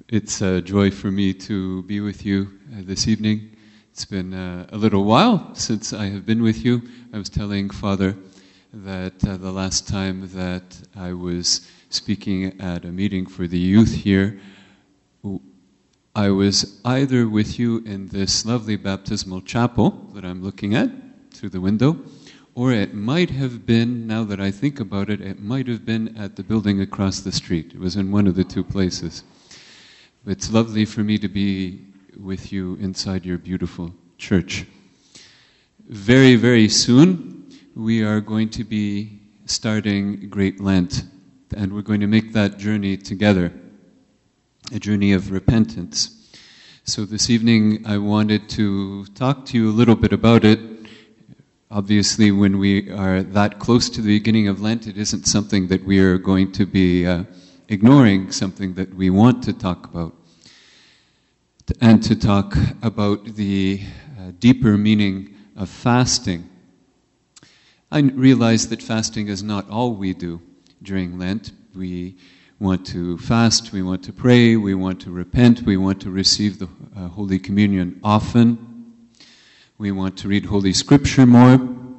It's a joy for me to be with you this evening. It's been a little while since I have been with you. I was telling Father that the last time that I was speaking at a meeting for the youth here, I was either with you in this lovely baptismal chapel that I'm looking at through the window, or it might have been, now that I think about it, it might have been at the building across the street. It was in one of the two places. It's lovely for me to be with you inside your beautiful church. Very, very soon, we are going to be starting Great Lent, and we're going to make that journey together, a journey of repentance. So this evening, I wanted to talk to you a little bit about it. Obviously, when we are that close to the beginning of Lent, it isn't something that we are going to be ignoring, something that we want to talk about. And to talk about the deeper meaning of fasting. I realize that fasting is not all we do during Lent. We want to fast, we want to pray, we want to repent, we want to receive the Holy Communion often. We want to read Holy Scripture more.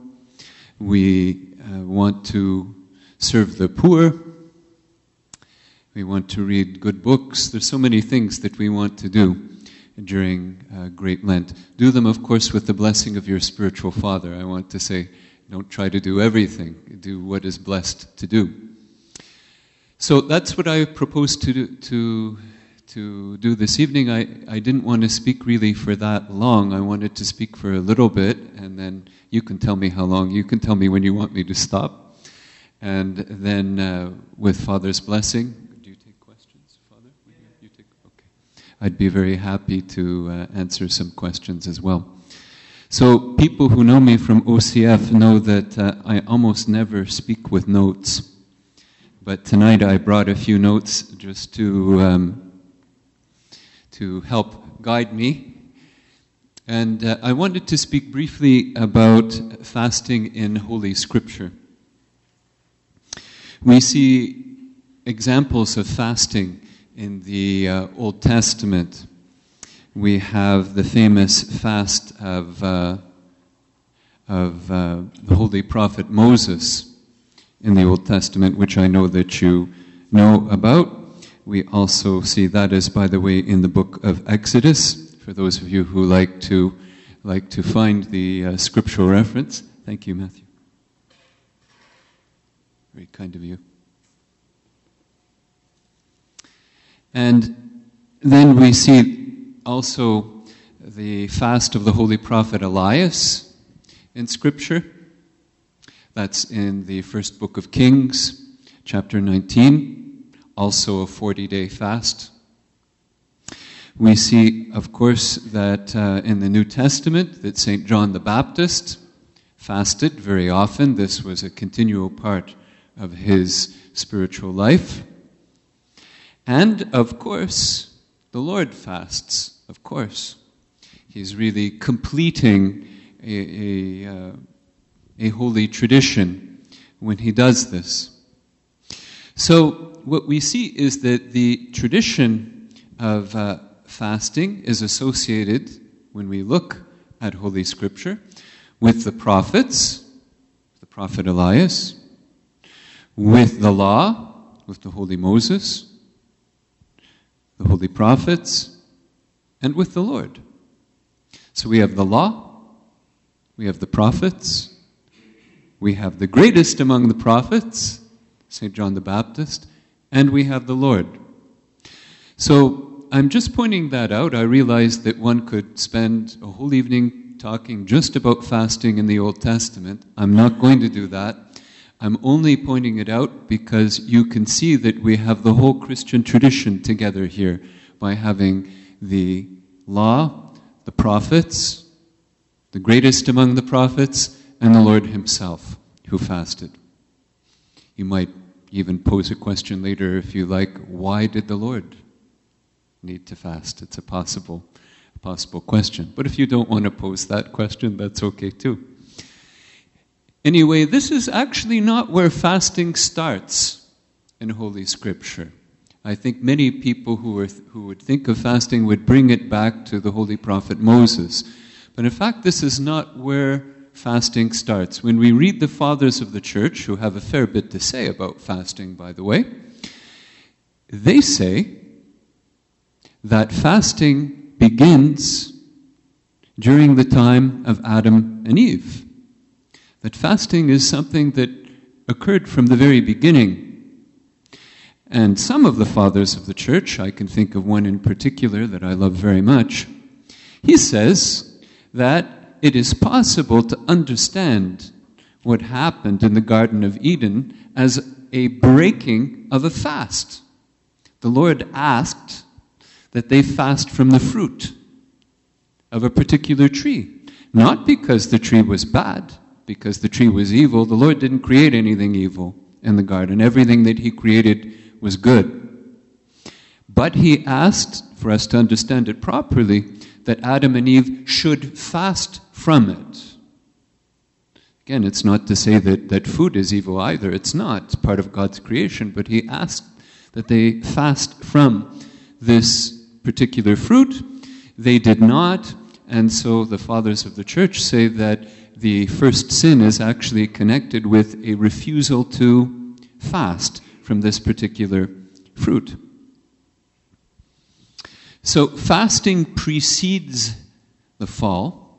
We want to serve the poor. We want to read good books. There's so many things that we want to do during Great Lent. Do them, of course, with the blessing of your spiritual father. I want to say, don't try to do everything. Do what is blessed to do. So that's what I propose to do this evening. I didn't want to speak really for that long. I wanted to speak for a little bit, and then you can tell me how long. You can tell me when you want me to stop. And then with Father's blessing, I'd be very happy to answer some questions as well. So people who know me from OCF know that I almost never speak with notes. But tonight I brought a few notes just to help guide me. And I wanted to speak briefly about fasting in Holy Scripture. We see examples of fasting in the Old Testament. We have the famous fast of the Holy Prophet Moses in the Old Testament, which I know that you know about. We also see that as, by the way, in the book of Exodus, for those of you who like to find the scriptural reference. Thank you, Matthew. Very kind of you. And then we see also the fast of the Holy Prophet Elias in Scripture. That's in the first book of Kings, chapter 19, also a 40-day fast. We see, of course, that in the New Testament that St. John the Baptist fasted very often. This was a continual part of his spiritual life. And, of course, the Lord fasts, of course. He's really completing a holy tradition when he does this. So, what we see is that the tradition of fasting is associated, when we look at Holy Scripture, with the prophets, the prophet Elias, with the law, with the Holy Moses, the holy prophets, and with the Lord. So we have the law, we have the prophets, we have the greatest among the prophets, St. John the Baptist, and we have the Lord. So I'm just pointing that out. I realize that one could spend a whole evening talking just about fasting in the Old Testament. I'm not going to do that. I'm only pointing it out because you can see that we have the whole Christian tradition together here by having the law, the prophets, the greatest among the prophets, and the Lord himself who fasted. You might even pose a question later if you like, why did the Lord need to fast? It's a possible question. But if you don't want to pose that question, that's okay too. Anyway, this is actually not where fasting starts in Holy Scripture. I think many people who would think of fasting would bring it back to the Holy Prophet Moses. But in fact, this is not where fasting starts. When we read the Fathers of the Church, who have a fair bit to say about fasting, by the way, they say that fasting begins during the time of Adam and Eve. That fasting is something that occurred from the very beginning. And some of the Fathers of the Church, I can think of one in particular that I love very much, he says that it is possible to understand what happened in the Garden of Eden as a breaking of a fast. The Lord asked that they fast from the fruit of a particular tree. Not because the tree was bad, because the tree was evil. The Lord didn't create anything evil in the garden. Everything that He created was good. But He asked, for us to understand it properly, that Adam and Eve should fast from it. Again, it's not to say that food is evil either. It's not. It's part of God's creation. But He asked that they fast from this particular fruit. They did not. And so the Fathers of the Church say that the first sin is actually connected with a refusal to fast from this particular fruit. So fasting precedes the fall,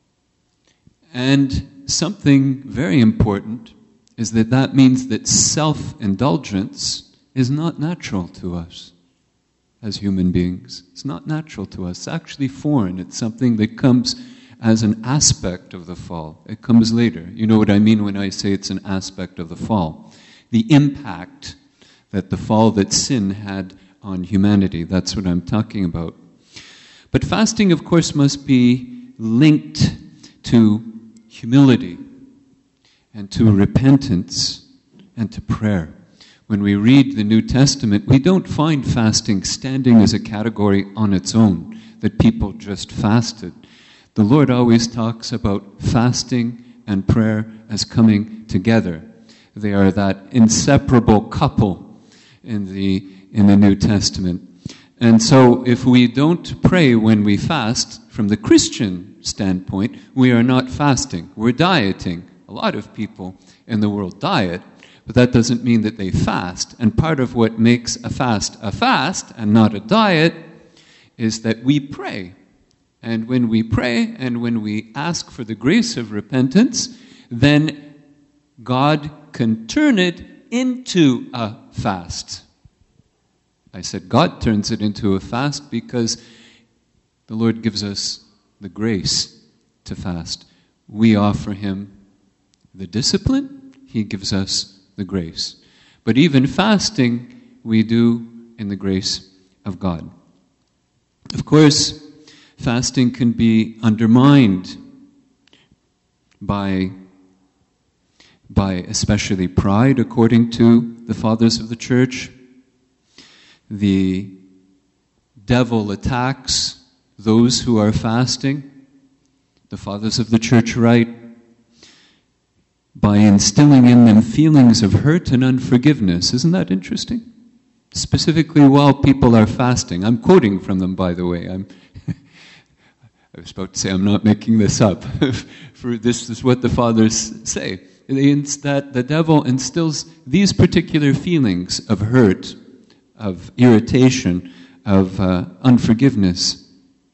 and something very important is that means that self-indulgence is not natural to us as human beings. It's not natural to us. It's actually foreign. It's something that comes as an aspect of the fall. It comes later. You know what I mean when I say it's an aspect of the fall. The impact that the fall, that sin had on humanity. That's what I'm talking about. But fasting, of course, must be linked to humility and to repentance and to prayer. When we read the New Testament, we don't find fasting standing as a category on its own, that people just fasted. The Lord always talks about fasting and prayer as coming together. They are that inseparable couple in the New Testament. And so if we don't pray when we fast, from the Christian standpoint, we are not fasting. We're dieting. A lot of people in the world diet, but that doesn't mean that they fast. And part of what makes a fast and not a diet is that we pray. And when we pray and when we ask for the grace of repentance, then God can turn it into a fast. I said God turns it into a fast because the Lord gives us the grace to fast. We offer Him the discipline, He gives us the grace. But even fasting, we do in the grace of God. Of course, fasting can be undermined by especially pride, according to the Fathers of the Church. The devil attacks those who are fasting. The Fathers of the Church write, by instilling in them feelings of hurt and unforgiveness. Isn't that interesting? Specifically while people are fasting. I'm quoting from them, by the way. I was about to say I'm not making this up. For this is what the Fathers say. That the devil instills these particular feelings of hurt, of irritation, of unforgiveness.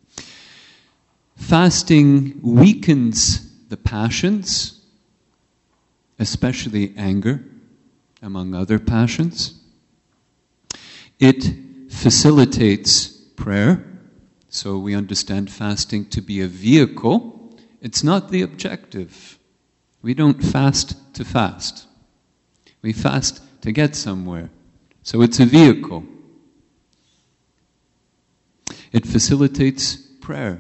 Fasting weakens the passions, especially anger, among other passions. It facilitates prayer. So we understand fasting to be a vehicle. It's not the objective. We don't fast to fast. We fast to get somewhere. So it's a vehicle. It facilitates prayer.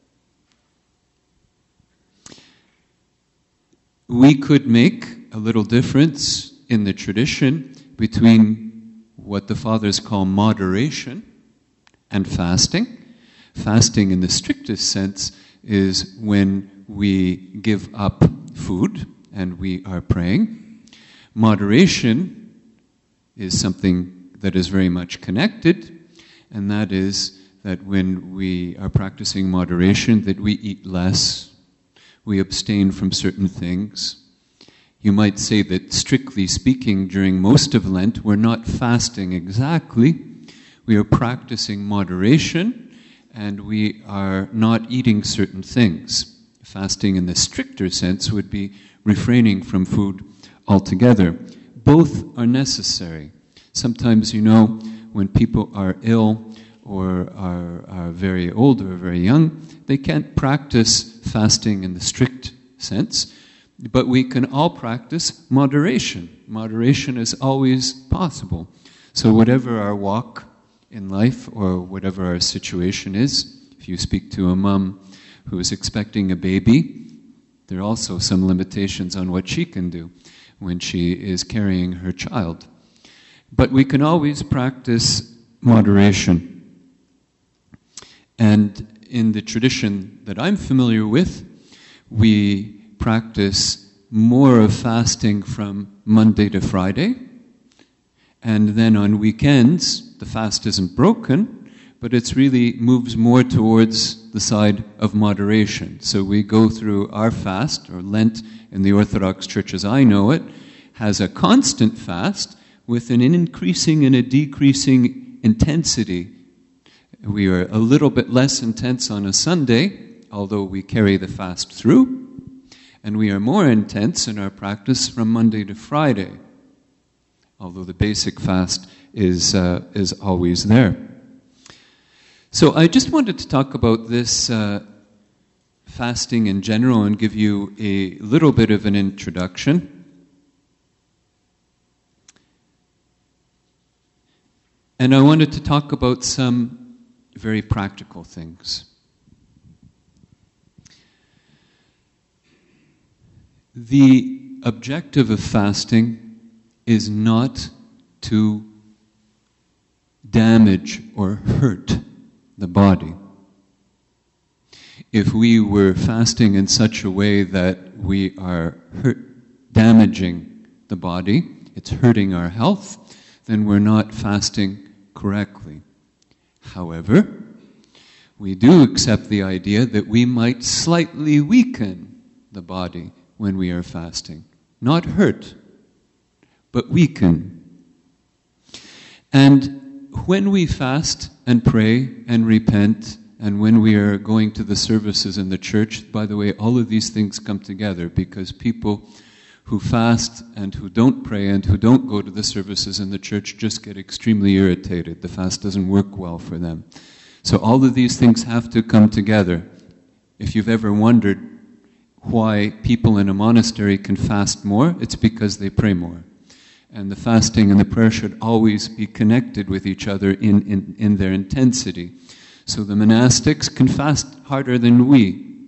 We could make a little difference in the tradition between what the Fathers call moderation and fasting. Fasting in the strictest sense is when we give up food and we are praying. Moderation is something that is very much connected, and that is that when we are practicing moderation, that we eat less, we abstain from certain things. You might say that strictly speaking, during most of Lent, we're not fasting exactly. We are practicing moderation, and we are not eating certain things. Fasting in the stricter sense would be refraining from food altogether. Both are necessary. Sometimes, when people are ill or are very old or very young, they can't practice fasting in the strict sense, but we can all practice moderation. Moderation is always possible. So whatever our walk in life or whatever our situation is, if you speak to a mom who is expecting a baby, there are also some limitations on what she can do when she is carrying her child. But we can always practice moderation. And in the tradition that I'm familiar with, we practice more of fasting from Monday to Friday. And then on weekends, the fast isn't broken, but it really moves more towards the side of moderation. So we go through our fast, or Lent in the Orthodox Church as I know it, has a constant fast with an increasing and a decreasing intensity. We are a little bit less intense on a Sunday, although we carry the fast through, and we are more intense in our practice from Monday to Friday, although the basic fast is always there. So I just wanted to talk about this fasting in general and give you a little bit of an introduction. And I wanted to talk about some very practical things. The objective of fasting is not to damage or hurt the body. If we were fasting in such a way that we are damaging the body, it's hurting our health, then we're not fasting correctly. However, we do accept the idea that we might slightly weaken the body when we are fasting. Not hurt, but weaken. And when we fast and pray and repent, and when we are going to the services in the church, by the way, all of these things come together because people who fast and who don't pray and who don't go to the services in the church just get extremely irritated. The fast doesn't work well for them. So all of these things have to come together. If you've ever wondered why people in a monastery can fast more, it's because they pray more. And the fasting and the prayer should always be connected with each other in their intensity. So the monastics can fast harder than we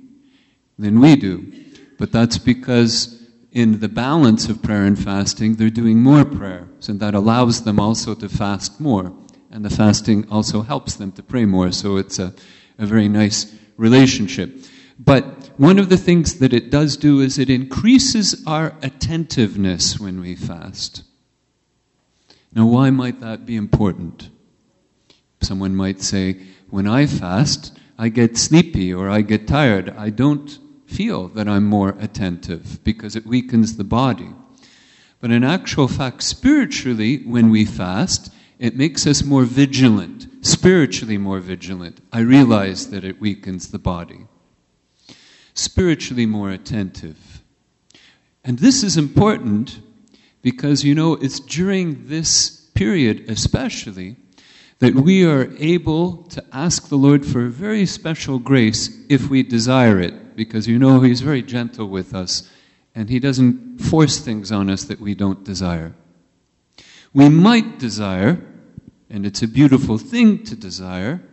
do. But that's because in the balance of prayer and fasting, they're doing more prayer. So that allows them also to fast more. And the fasting also helps them to pray more. So it's a very nice relationship. But one of the things that it does do is it increases our attentiveness when we fast. Now, why might that be important? Someone might say, when I fast, I get sleepy or I get tired. I don't feel that I'm more attentive because it weakens the body. But in actual fact, spiritually, when we fast, it makes us more vigilant, spiritually more vigilant. I realize that it weakens the body. Spiritually more attentive. And this is important because, it's during this period especially that we are able to ask the Lord for a very special grace if we desire it. Because, He's very gentle with us and He doesn't force things on us that we don't desire. We might desire, and it's a beautiful thing to desire,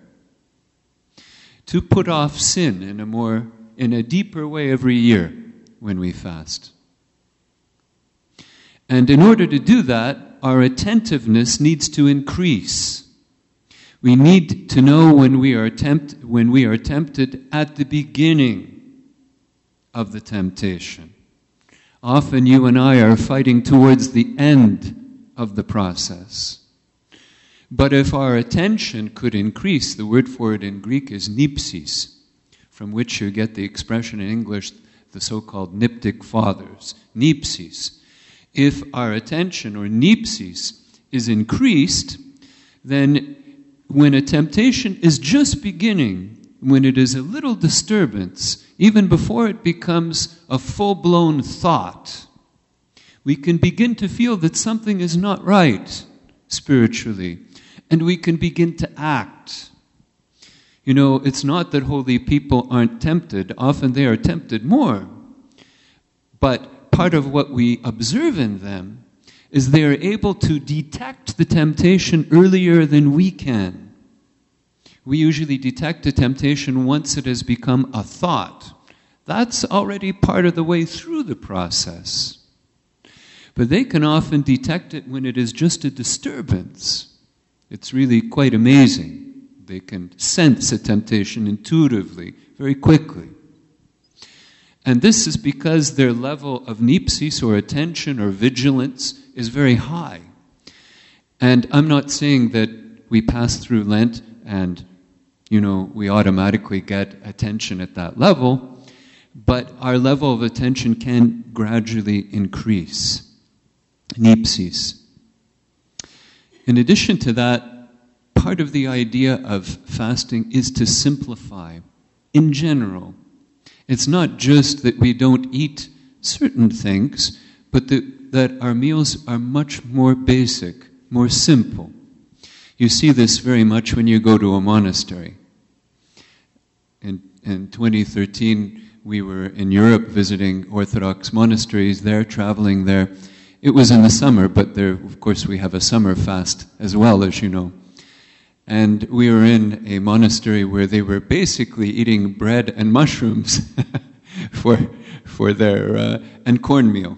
to put off sin in a deeper way every year when we fast. And in order to do that, our attentiveness needs to increase. We need to know when we are tempted at the beginning of the temptation. Often you and I are fighting towards the end of the process. But if our attention could increase, the word for it in Greek is nipsis, from which you get the expression in English, the so-called niptic fathers, nipsis. If our attention, or nipsis, is increased, then when a temptation is just beginning, when it is a little disturbance, even before it becomes a full-blown thought, we can begin to feel that something is not right spiritually, and we can begin to act. You know, it's not that holy people aren't tempted. Often they are tempted more. But part of what we observe in them is they are able to detect the temptation earlier than we can. We usually detect a temptation once it has become a thought. That's already part of the way through the process. But they can often detect it when it is just a disturbance. It's really quite amazing. They can sense a temptation intuitively, very quickly. And this is because their level of nipsis, or attention, or vigilance, is very high. And I'm not saying that we pass through Lent and, we automatically get attention at that level, but our level of attention can gradually increase. Nipsis. In addition to that, part of the idea of fasting is to simplify in general. It's not just that we don't eat certain things, but that our meals are much more basic, more simple. You see this very much when you go to a monastery. In 2013, we were in Europe visiting Orthodox monasteries there, traveling there. It was in the summer, but there, of course, we have a summer fast as well, as you know. And we were in a monastery where they were basically eating bread and mushrooms for their and cornmeal.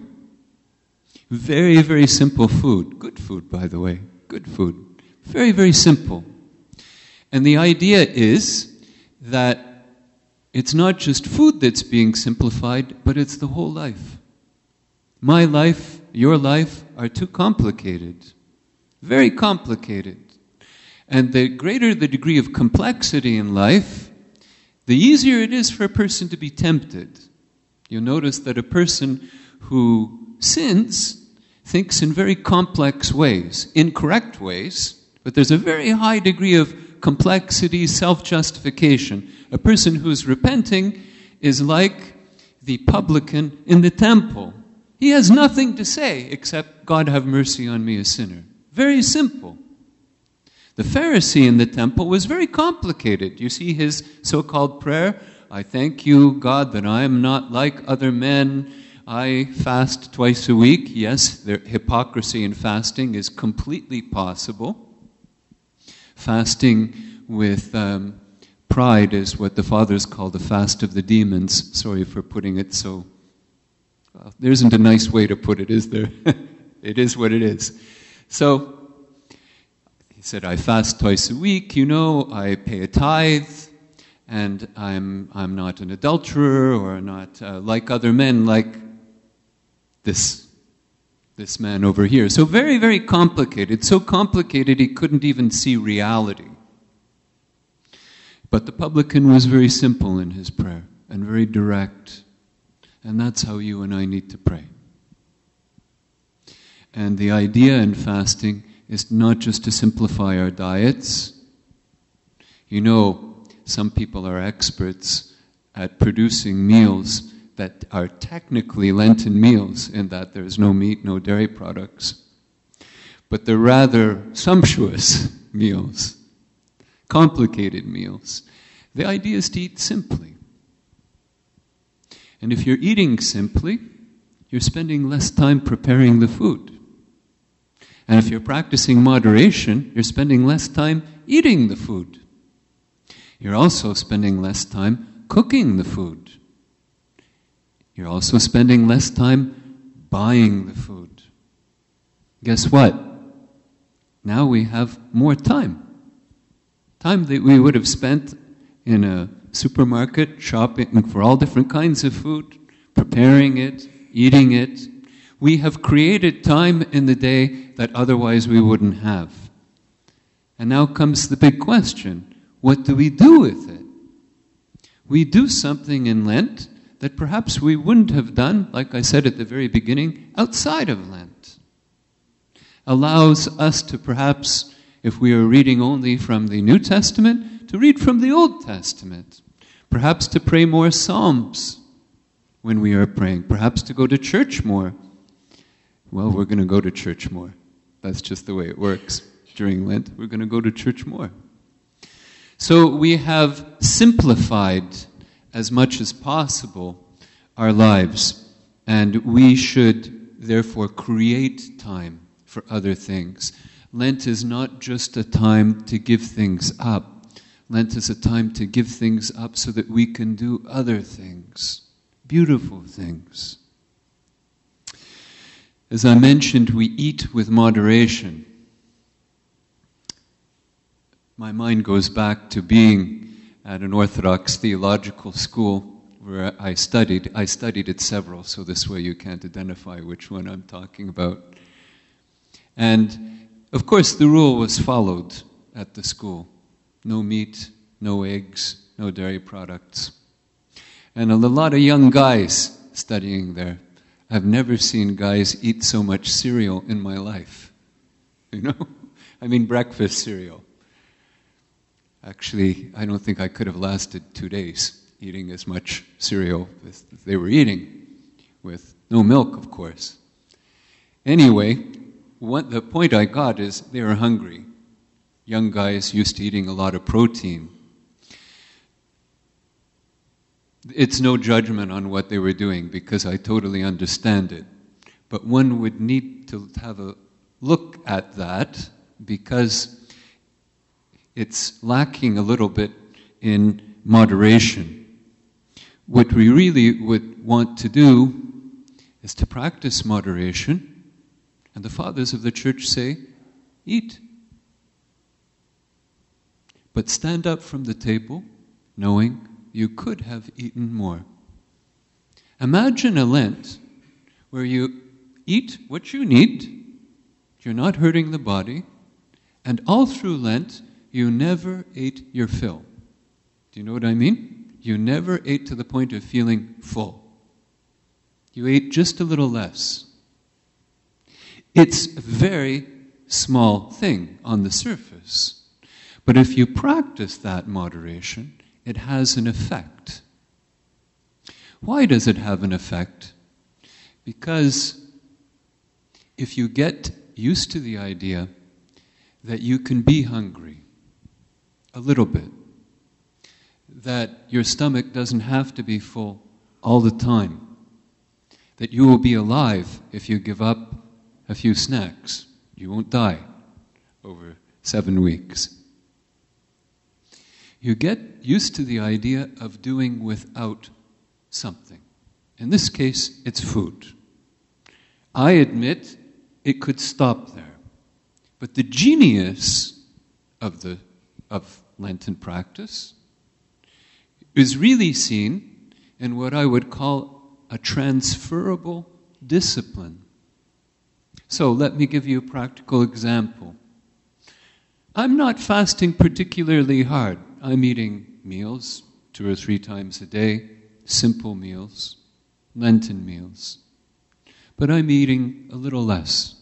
Very, very simple food. Good food, by the way. Good food. Very, very simple. And the idea is that it's not just food that's being simplified, but it's the whole life. My life, your life are too complicated. Very complicated. And the greater the degree of complexity in life, the easier it is for a person to be tempted. You'll notice that a person who sins thinks in very complex ways, incorrect ways, but there's a very high degree of complexity, self-justification. A person who's repenting is like the publican in the temple. He has nothing to say except, God have mercy on me, a sinner. Very simple. The Pharisee in the temple was very complicated. You see his so-called prayer, I thank you, God, that I am not like other men. I fast twice a week. Yes, their hypocrisy in fasting is completely possible. Fasting with pride is what the fathers call the fast of the demons. Sorry for putting it so... Well, there isn't a nice way to put it, is there? It is what it is. So, he said, I fast twice a week, I pay a tithe, and I'm not an adulterer or not like other men, like this man over here. So very, very complicated. So complicated he couldn't even see reality. But the publican was very simple in his prayer and very direct. And that's how you and I need to pray. And the idea in fasting is not just to simplify our diets. Some people are experts at producing meals that are technically Lenten meals, in that there's no meat, no dairy products. But they're rather sumptuous meals, complicated meals. The idea is to eat simply. And if you're eating simply, you're spending less time preparing the food. And if you're practicing moderation, you're spending less time eating the food. You're also spending less time cooking the food. You're also spending less time buying the food. Guess what? Now we have more time. Time that we would have spent in a supermarket, shopping for all different kinds of food, preparing it, eating it. We have created time in the day that otherwise we wouldn't have. And now comes the big question. What do we do with it? We do something in Lent that perhaps we wouldn't have done, like I said at the very beginning, outside of Lent. Allows us to perhaps, if we are reading only from the New Testament, to read from the Old Testament. Perhaps to pray more psalms when we are praying. Perhaps to go to church more. Well, we're going to go to church more. That's just the way it works. During Lent, we're going to go to church more. So we have simplified as much as possible our lives, and we should therefore create time for other things. Lent is not just a time to give things up. Lent is a time to give things up so that we can do other things, beautiful things. As I mentioned, we eat with moderation. My mind goes back to being at an Orthodox theological school where I studied. I studied at several, so this way you can't identify which one I'm talking about. And, of course, the rule was followed at the school. No meat, no eggs, no dairy products. And a lot of young guys studying there. I've never seen guys eat so much cereal in my life. You know? I mean breakfast cereal. Actually, I don't think I could have lasted 2 days eating as much cereal as they were eating, with no milk, of course. Anyway, the point I got is they were hungry. Young guys used to eating a lot of protein. It's no judgment on what they were doing because I totally understand it. But one would need to have a look at that because it's lacking a little bit in moderation. What we really would want to do is to practice moderation. And the fathers of the church say, eat. But stand up from the table knowing you could have eaten more. Imagine a Lent where you eat what you need, you're not hurting the body, and all through Lent, you never ate your fill. Do you know what I mean? You never ate to the point of feeling full. You ate just a little less. It's a very small thing on the surface. But if you practice that moderation, it has an effect. Why does it have an effect? Because if you get used to the idea that you can be hungry a little bit, that your stomach doesn't have to be full all the time, that you will be alive if you give up a few snacks. You won't die over 7 weeks. You get used to the idea of doing without something. In this case, it's food. I admit it could stop there. But the genius of Lenten practice is really seen in what I would call a transferable discipline. So let me give you a practical example. I'm not fasting particularly hard. I'm eating meals 2 or 3 times a day, simple meals, Lenten meals. But I'm eating a little less.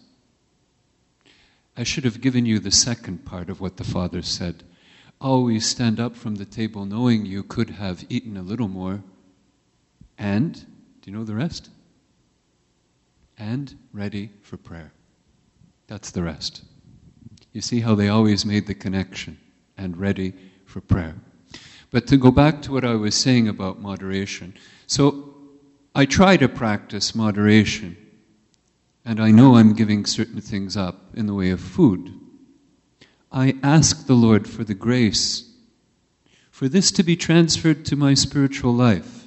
I should have given you the second part of what the Father said. Always stand up from the table knowing you could have eaten a little more. And, do you know the rest? And ready for prayer. That's the rest. You see how they always made the connection. And ready for prayer. But to go back to what I was saying about moderation. So, I try to practice moderation. And I know I'm giving certain things up in the way of food. I ask the Lord for the grace for this to be transferred to my spiritual life.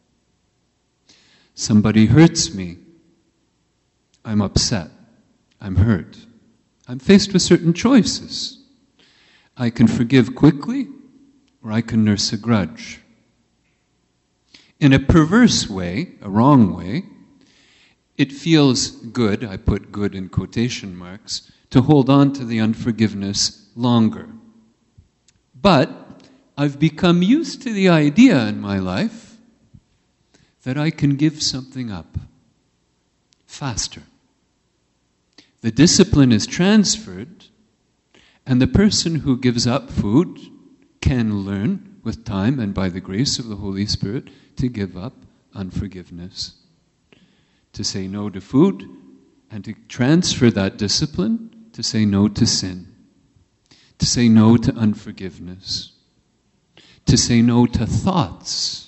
Somebody hurts me. I'm upset. I'm hurt. I'm faced with certain choices. I can forgive quickly, or I can nurse a grudge. In a perverse way, a wrong way, it feels good, I put good in quotation marks, to hold on to the unforgiveness longer. But I've become used to the idea in my life that I can give something up faster. The discipline is transferred, and the person who gives up food can learn with time and by the grace of the Holy Spirit to give up unforgiveness, to say no to food, and to transfer that discipline to say no to sin, to say no to unforgiveness, to say no to thoughts.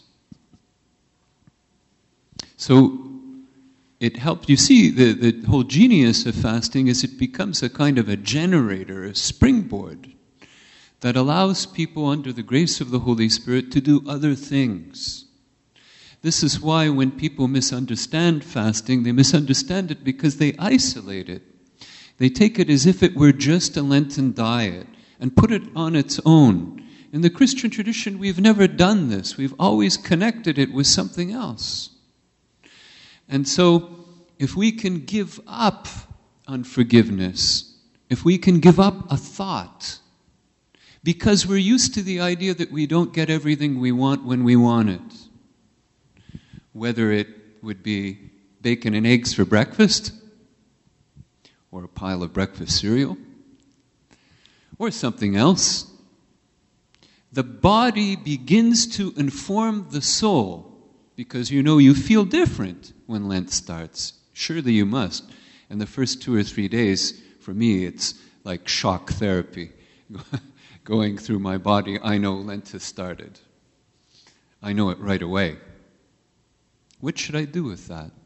So it helps. You see, the whole genius of fasting is it becomes a kind of a generator, a springboard, that allows people under the grace of the Holy Spirit to do other things. This is why when people misunderstand fasting, they misunderstand it because they isolate it. They take it as if it were just a Lenten diet and put it on its own. In the Christian tradition, we've never done this. We've always connected it with something else. And so, if we can give up unforgiveness, if we can give up a thought, because we're used to the idea that we don't get everything we want when we want it, whether it would be bacon and eggs for breakfast, or a pile of breakfast cereal, or something else, the body begins to inform the soul, because you feel different when Lent starts. Surely you must. And the first 2 or 3 days, for me, it's like shock therapy. Going through my body, I know Lent has started. I know it right away. What should I do with that?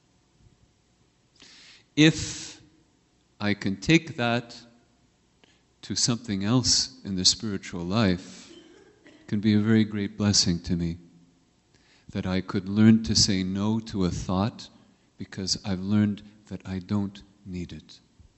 If I can take that to something else in the spiritual life, it can be a very great blessing to me. That I could learn to say no to a thought because I've learned that I don't need it.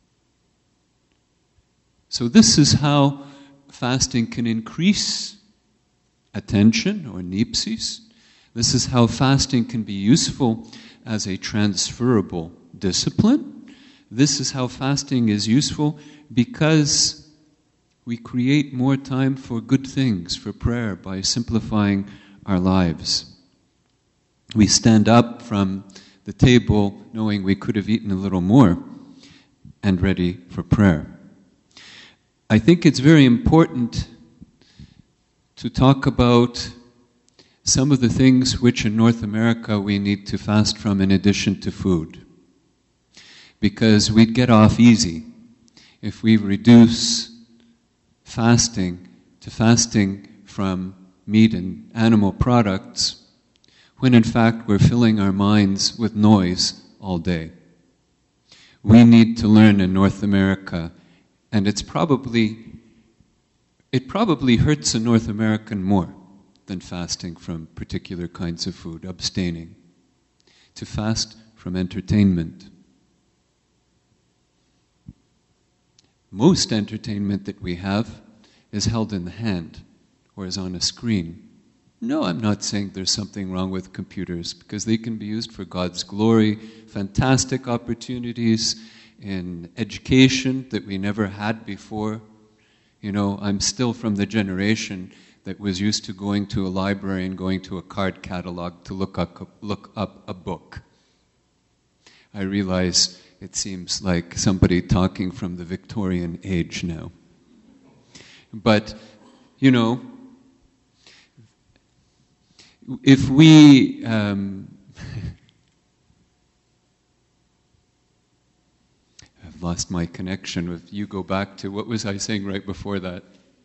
So this is how fasting can increase attention, or nipsis. This is how fasting can be useful as a transferable discipline. This is how fasting is useful because we create more time for good things, for prayer, by simplifying our lives. We stand up from the table knowing we could have eaten a little more and ready for prayer. I think it's very important to talk about some of the things which in North America we need to fast from in addition to food. Because we'd get off easy if we reduce fasting to fasting from meat and animal products, when in fact we're filling our minds with noise all day. We need to learn in North America, and it probably hurts a North American more than fasting from particular kinds of food, abstaining, to fast from entertainment. Most entertainment that we have is held in the hand or is on a screen. No, I'm not saying there's something wrong with computers, because they can be used for God's glory, fantastic opportunities in education that we never had before. I'm still from the generation that was used to going to a library and going to a card catalog to look up a book. I realize it seems like somebody talking from the Victorian age now. But, if we I've lost my connection with you. Go back to, what was I saying right before that?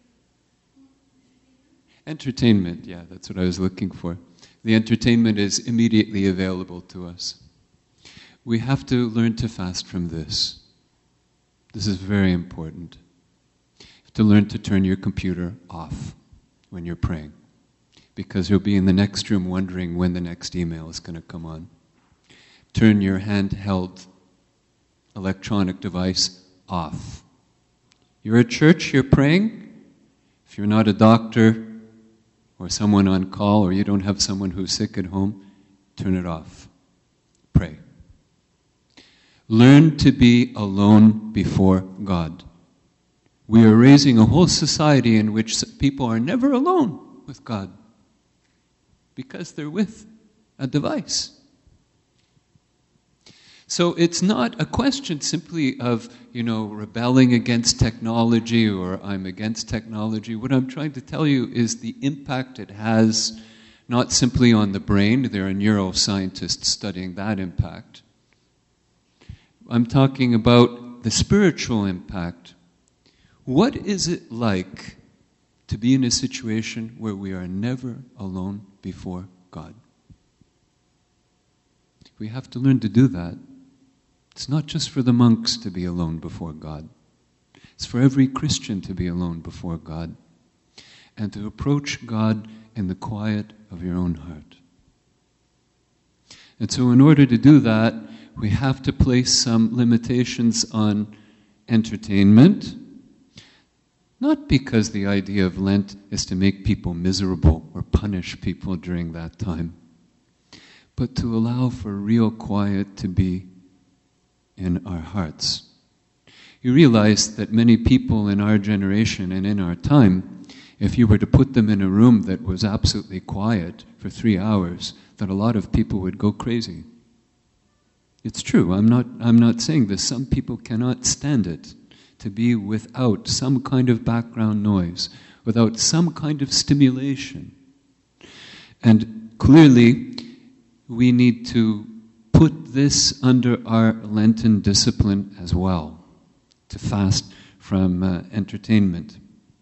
Entertainment, yeah, that's what I was looking for. The entertainment is immediately available to us. We have to learn to fast from this. This is very important. You have to learn to turn your computer off when you're praying, because you'll be in the next room wondering when the next email is going to come on. Turn your handheld electronic device off. You're at church, you're praying. If you're not a doctor or someone on call, or you don't have someone who's sick at home, turn it off. Pray. Learn to be alone before God. we are raising a whole society in which people are never alone with God because they're with a device. So it's not a question simply of, rebelling against technology or I'm against technology. What I'm trying to tell you is the impact it has not simply on the brain. There are neuroscientists studying that impact. I'm talking about the spiritual impact. What is it like to be in a situation where we are never alone before God? We have to learn to do that. It's not just for the monks to be alone before God. It's for every Christian to be alone before God and to approach God in the quiet of your own heart. And so in order to do that, we have to place some limitations on entertainment, not because the idea of Lent is to make people miserable or punish people during that time, but to allow for real quiet to be in our hearts. You realize that many people in our generation and in our time, if you were to put them in a room that was absolutely quiet for 3 hours, that a lot of people would go crazy. It's true. I'm not saying this. Some people cannot stand it, to be without some kind of background noise, without some kind of stimulation. And clearly, we need to put this under our Lenten discipline as well, to fast from entertainment.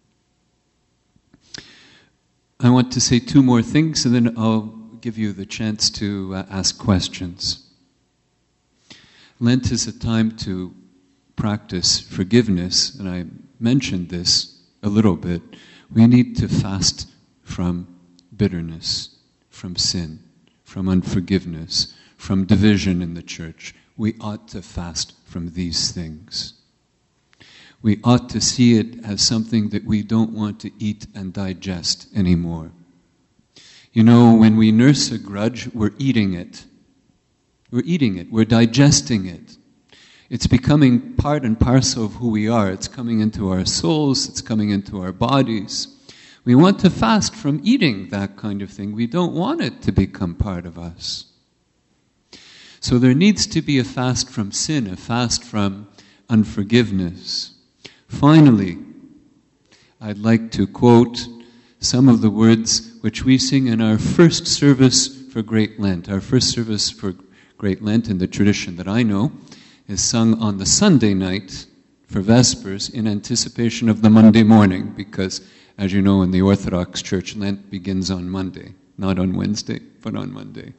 I want to say 2 more things, and then I'll give you the chance to ask questions. Lent is a time to practice forgiveness, and I mentioned this a little bit. We need to fast from bitterness, from sin, from unforgiveness, from division in the church. We ought to fast from these things. We ought to see it as something that we don't want to eat and digest anymore. When we nurse a grudge, we're eating it. We're eating it. We're digesting it. It's becoming part and parcel of who we are. It's coming into our souls. It's coming into our bodies. We want to fast from eating that kind of thing. We don't want it to become part of us. So there needs to be a fast from sin, a fast from unforgiveness. Finally, I'd like to quote some of the words which we sing in our first service for Great Lent. Our first service for Great Lent, in the tradition that I know, is sung on the Sunday night for Vespers in anticipation of the Monday morning, because, as you know, in the Orthodox Church, Lent begins on Monday, not on Wednesday, but on Monday.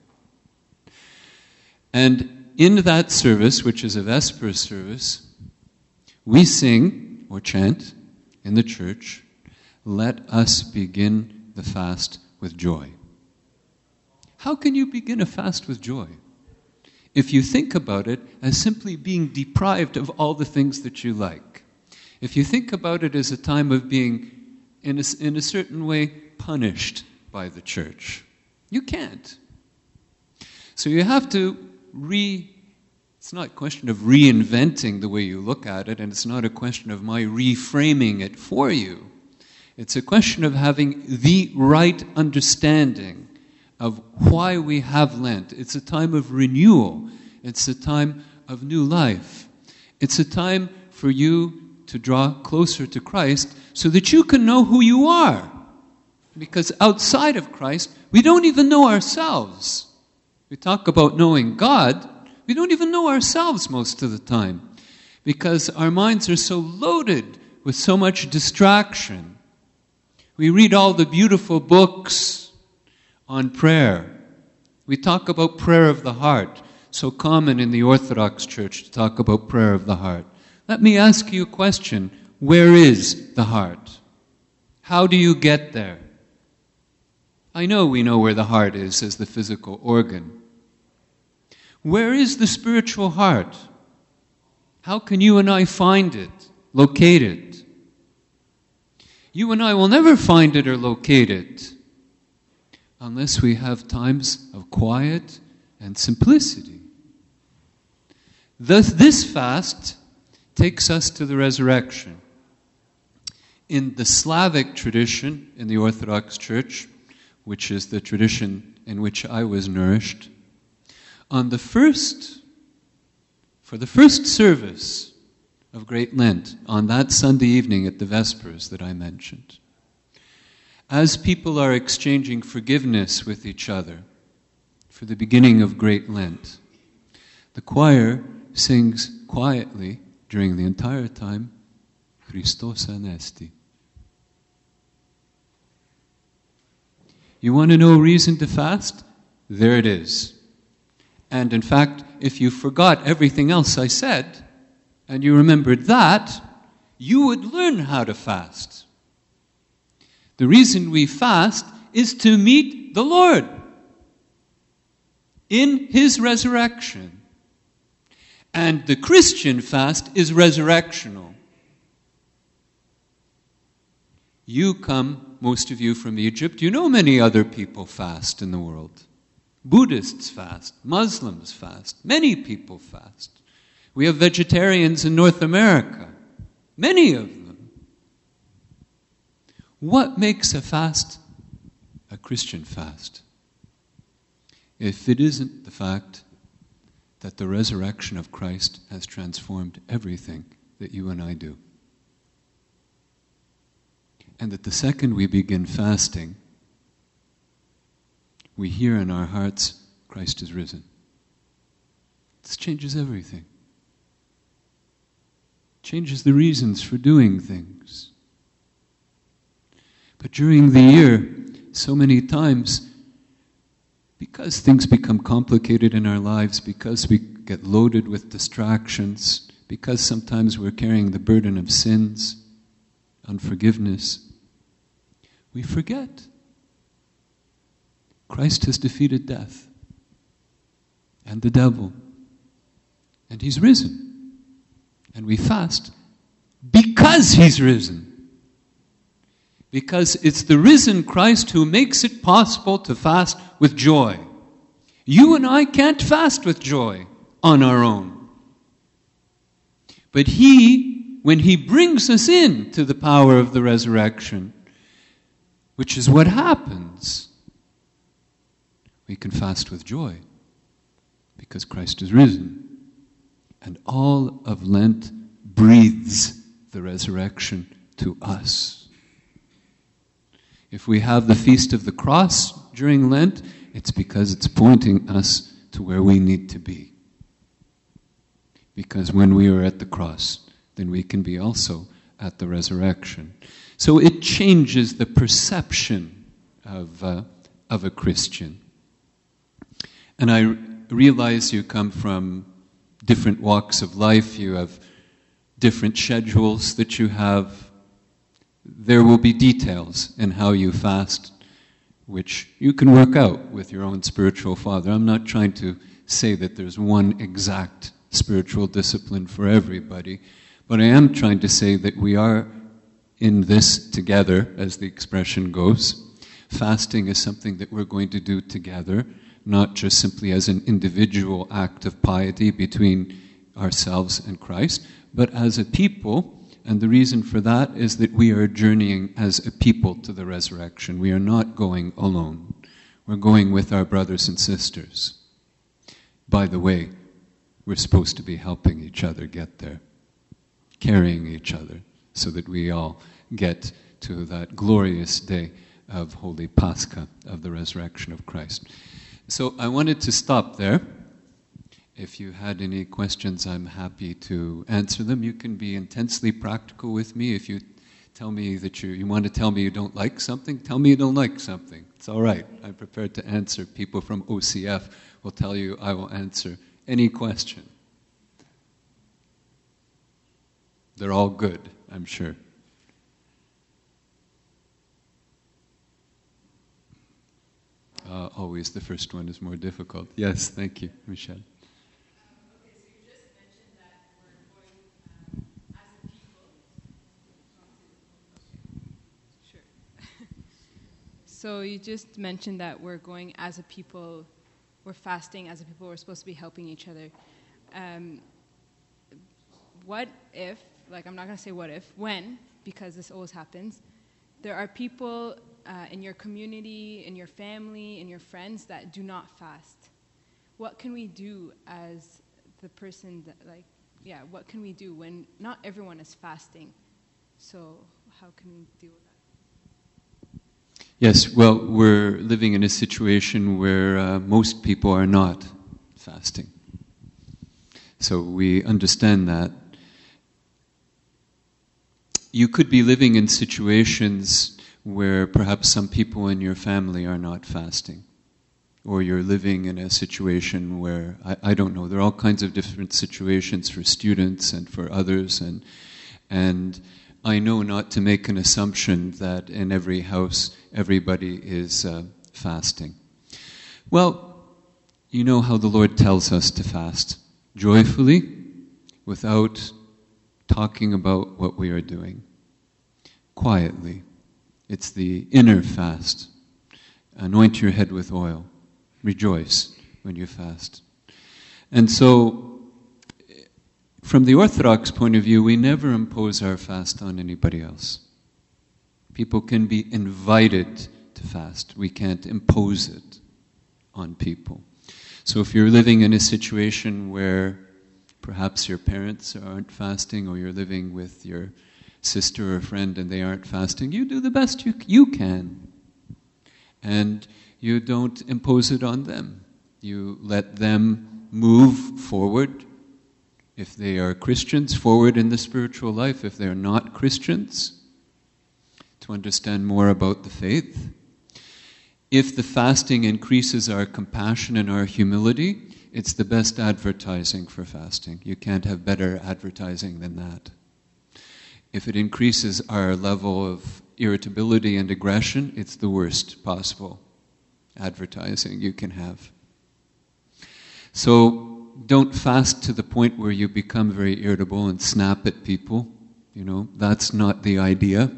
And in that service, which is a Vespers service, we sing or chant in the church, "Let us begin the fast with joy." How can you begin a fast with joy? If you think about it as simply being deprived of all the things that you like. If you think about it as a time of being, in a certain way, punished by the church. You can't. So you have to it's not a question of reinventing the way you look at it, and it's not a question of my reframing it for you. It's a question of having the right understanding of why we have Lent. It's a time of renewal. It's a time of new life. It's a time for you to draw closer to Christ so that you can know who you are. Because outside of Christ, we don't even know ourselves. We talk about knowing God, we don't even know ourselves most of the time, because our minds are so loaded with so much distraction. We read all the beautiful books on prayer. We talk about prayer of the heart, so common in the Orthodox Church to talk about prayer of the heart. Let me ask you a question. Where is the heart? How do you get there? I know we know where the heart is as the physical organ. Where is the spiritual heart? How can you and I find it, locate it? You and I will never find it or locate it unless we have times of quiet and simplicity. Thus, this fast takes us to the resurrection. in the Slavic tradition in the Orthodox Church, which is the tradition in which I was nourished, for the first service of Great Lent, on that Sunday evening at the Vespers that I mentioned, as people are exchanging forgiveness with each other for the beginning of Great Lent, the choir sings quietly during the entire time, Christos Anesti. You want to know reason to fast? There it is. And in fact, if you forgot everything else I said, and you remembered that, you would learn how to fast. The reason we fast is to meet the Lord in His resurrection. And the Christian fast is resurrectional. You come, most of you, from Egypt. You know many other people fast in the world. Buddhists fast, Muslims fast, many people fast. We have vegetarians in North America, many of them. What makes a fast a Christian fast? If it isn't the fact that the resurrection of Christ has transformed everything that you and I do. And that the second we begin fasting, we hear in our hearts, Christ is risen. This changes everything. Changes the reasons for doing things. But during the year, so many times, because things become complicated in our lives, because we get loaded with distractions, because sometimes we're carrying the burden of sins, unforgiveness, we forget. Christ has defeated death and the devil, and He's risen. And we fast because He's risen. Because it's the risen Christ who makes it possible to fast with joy. You and I can't fast with joy on our own. But He, when He brings us in to the power of the resurrection, which is what happens, we can fast with joy because Christ is risen. And all of Lent breathes the resurrection to us. If we have the Feast of the Cross during Lent, it's because it's pointing us to where we need to be. Because when we are at the cross, then we can be also at the resurrection. So it changes the perception of a Christian. And I realize you come from different walks of life, you have different schedules that you have. There will be details in how you fast, which you can work out with your own spiritual father. I'm not trying to say that there's one exact spiritual discipline for everybody, but I am trying to say that we are in this together, as the expression goes. Fasting is something that we're going to do together, not just simply as an individual act of piety between ourselves and Christ, but as a people. And the reason for that is that we are journeying as a people to the resurrection. We are not going alone. We're going with our brothers and sisters. By the way, we're supposed to be helping each other get there, carrying each other, so that we all get to that glorious day of Holy Pascha, of the resurrection of Christ. So I wanted to stop there. If you had any questions, I'm happy to answer them. You can be intensely practical with me. If you tell me that you want to tell me you don't like something, tell me you don't like something. It's all right. I'm prepared to answer. People from OCF will tell you I will answer any question. They're all good, I'm sure. Always the first one is more difficult. Yes, thank you, Michelle. So you just mentioned that we're going as a people, we're fasting as a people, we're supposed to be helping each other. What if, like I'm not going to say what if, when because this always happens. There are people in your community, in your family, in your friends that do not fast. What can we do as the person that, what can we do when not everyone is fasting? So how can we deal with that? Yes, well, we're living in a situation where most people are not fasting. So we understand that. You could be living in situations where perhaps some people in your family are not fasting. Or you're living in a situation where, I don't know, there are all kinds of different situations for students and for others. And I know not to make an assumption that in every house everybody is fasting. Well, you know how the Lord tells us to fast. Joyfully, without talking about what we are doing. Quietly. It's the inner fast. Anoint your head with oil. Rejoice when you fast. And so, from the Orthodox point of view, we never impose our fast on anybody else. People can be invited to fast. We can't impose it on people. So if you're living in a situation where perhaps your parents aren't fasting, or you're living with your sister or friend and they aren't fasting, you do the best you can. And you don't impose it on them. You let them move forward. If they are Christians, forward in the spiritual life. If they're not Christians, to understand more about the faith. If the fasting increases our compassion and our humility, it's the best advertising for fasting. You can't have better advertising than that. If it increases our level of irritability and aggression, it's the worst possible advertising you can have. So don't fast to the point where you become very irritable and snap at people. That's not the idea.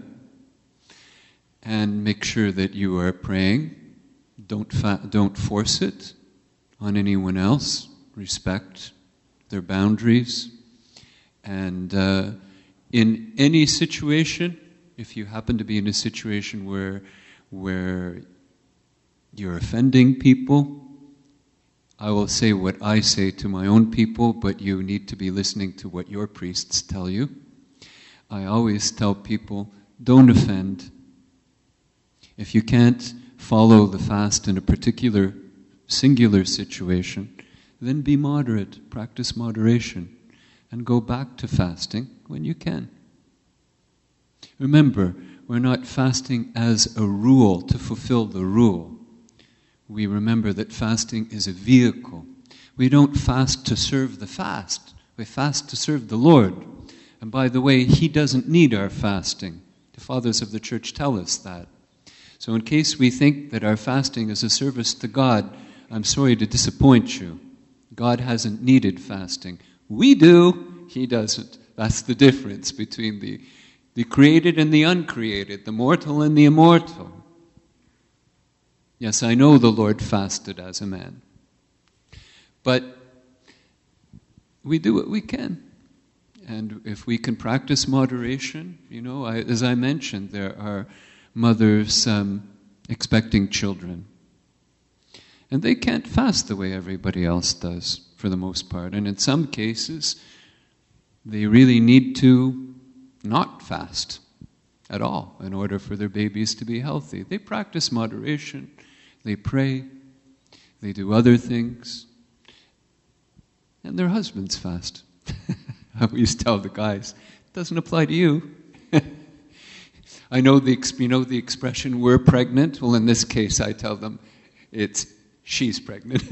And make sure that you are praying. Don't force it on anyone else. Respect their boundaries. And in any situation, if you happen to be in a situation where you're offending people, I will say what I say to my own people, but you need to be listening to what your priests tell you. I always tell people, don't offend. If you can't follow the fast in a particular singular situation, then be moderate, practice moderation, and go back to fasting when you can. Remember, we're not fasting as a rule to fulfill the rule. We remember that fasting is a vehicle. We don't fast to serve the fast. We fast to serve the Lord. And by the way, He doesn't need our fasting. The fathers of the church tell us that. So in case we think that our fasting is a service to God, I'm sorry to disappoint you. God hasn't needed fasting. We do. He doesn't. That's the difference between the created and the uncreated, the mortal and the immortal. Yes, I know the Lord fasted as a man. But we do what we can. And if we can practice moderation, as I mentioned, there are mothers expecting children. And they can't fast the way everybody else does, for the most part. And in some cases, they really need to not fast at all in order for their babies to be healthy. They practice moderation. They pray, they do other things, and their husbands fast. I always tell the guys, it doesn't apply to you. I know the expression, we're pregnant. Well, in this case, I tell them, it's she's pregnant.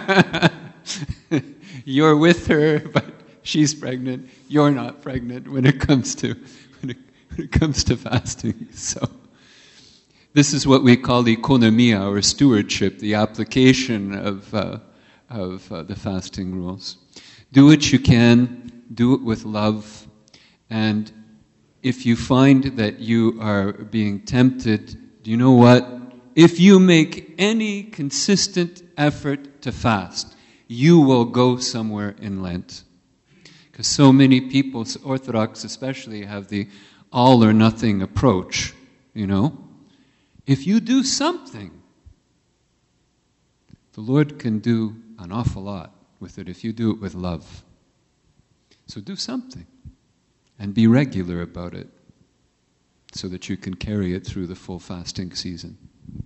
You're with her, but she's pregnant. You're not pregnant when it comes to fasting. So this is what we call the economia, or stewardship, the application of the fasting rules. Do what you can, do it with love, and if you find that you are being tempted, do you know what? If you make any consistent effort to fast, you will go somewhere in Lent. Because so many people, Orthodox especially, have the all or nothing approach, If you do something, the Lord can do an awful lot with it if you do it with love. So do something and be regular about it so that you can carry it through the full fasting season.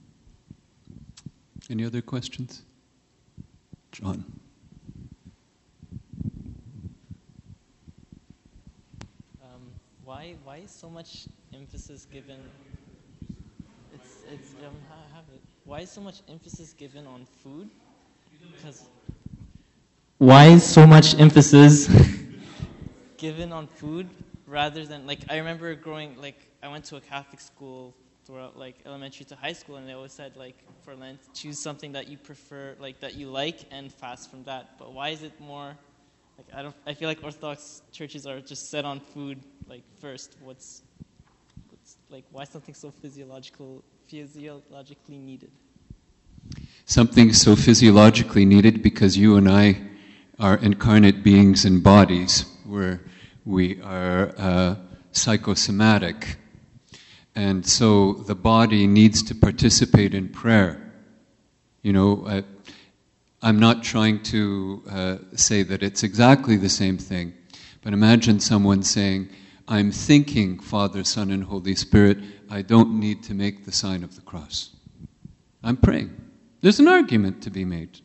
Any other questions? John. Why is so much emphasis given? I have it. Why is so much emphasis given on food? Why is so much emphasis given on food rather than I remember growing I went to a Catholic school throughout elementary to high school, and they always said for Lent choose something that you prefer, that you like, and fast from that. But why is it more I feel like Orthodox churches are just set on food first. What's why something so physiologically needed? Something so physiologically needed because you and I are incarnate beings in bodies where we are psychosomatic. And so the body needs to participate in prayer. I'm not trying to say that it's exactly the same thing, but imagine someone saying, I'm thinking, Father, Son, and Holy Spirit, I don't need to make the sign of the cross. I'm praying. There's an argument to be made.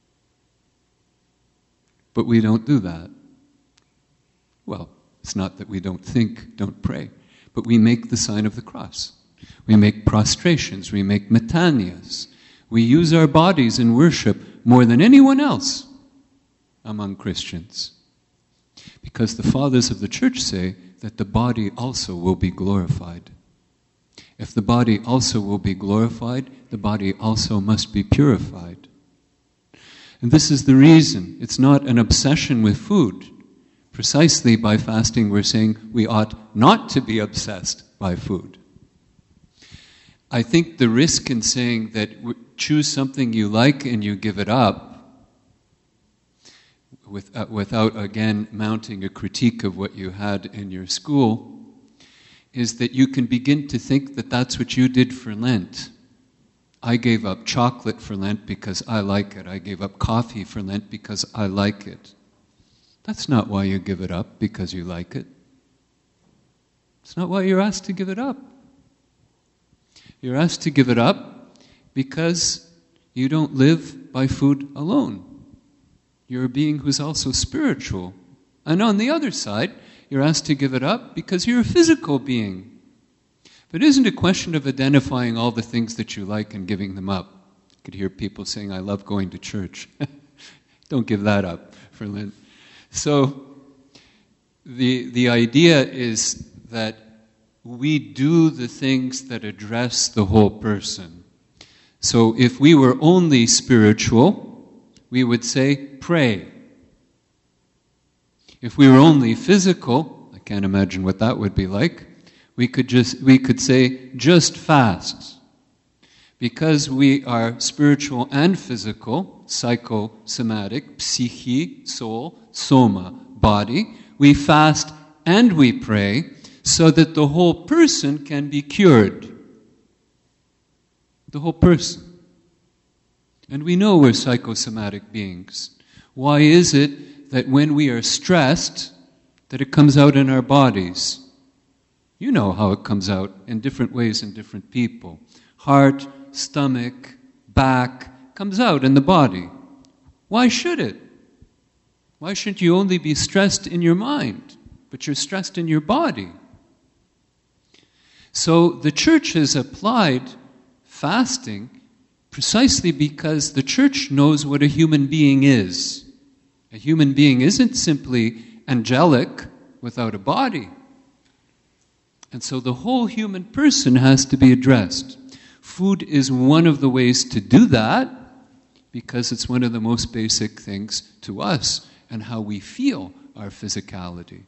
But we don't do that. Well, it's not that we don't think, don't pray, but we make the sign of the cross. We make prostrations, we make metanias. We use our bodies in worship more than anyone else among Christians. Because the fathers of the church say that the body also will be glorified. If the body also will be glorified, the body also must be purified. And this is the reason. It's not an obsession with food. Precisely by fasting, we're saying we ought not to be obsessed by food. I think the risk in saying that choose something you like and you give it up, without again mounting a critique of what you had in your school, is that you can begin to think that that's what you did for Lent. I gave up chocolate for Lent because I like it. I gave up coffee for Lent because I like it. That's not why you give it up, because you like it. It's not why you're asked to give it up. You're asked to give it up because you don't live by food alone. You're a being who's also spiritual. And on the other side, you're asked to give it up because you're a physical being. But it isn't a question of identifying all the things that you like and giving them up. You could hear people saying, I love going to church. Don't give that up for Lent. So the idea is that we do the things that address the whole person. So if we were only spiritual, we would say, pray. If we were only physical, I can't imagine what that would be like, we could say, just fast. Because we are spiritual and physical, psychosomatic, psyche, soul, soma, body, we fast and we pray so that the whole person can be cured. The whole person. And we know we're psychosomatic beings. Why is it that when we are stressed, that it comes out in our bodies? You know how it comes out in different ways in different people. Heart, stomach, back, comes out in the body. Why should it? Why shouldn't you only be stressed in your mind, but you're stressed in your body? So the church has applied fasting precisely because the church knows what a human being is. A human being isn't simply angelic without a body. And so the whole human person has to be addressed. Food is one of the ways to do that because it's one of the most basic things to us and how we feel our physicality.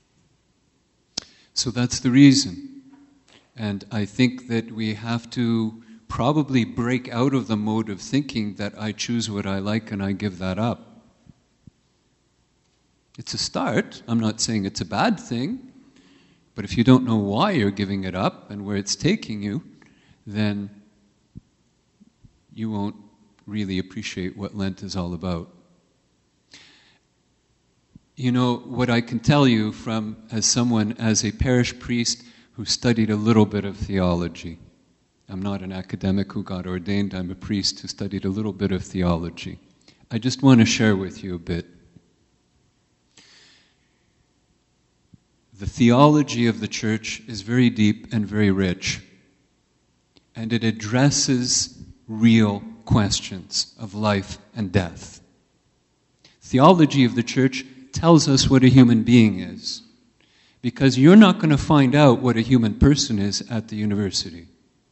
So that's the reason. And I think that we have to probably break out of the mode of thinking that I choose what I like and I give that up. It's a start. I'm not saying it's a bad thing, But if you don't know why you're giving it up and where it's taking you, then you won't really appreciate what Lent is all about. You know, what I can tell you as a parish priest who studied a little bit of theology. I'm not an academic who got ordained, I'm a priest who studied a little bit of theology. I just want to share with you a bit. The theology of the Church is very deep and very rich, and it addresses real questions of life and death. Theology of the Church tells us what a human being is, because you're not going to find out what a human person is at the university.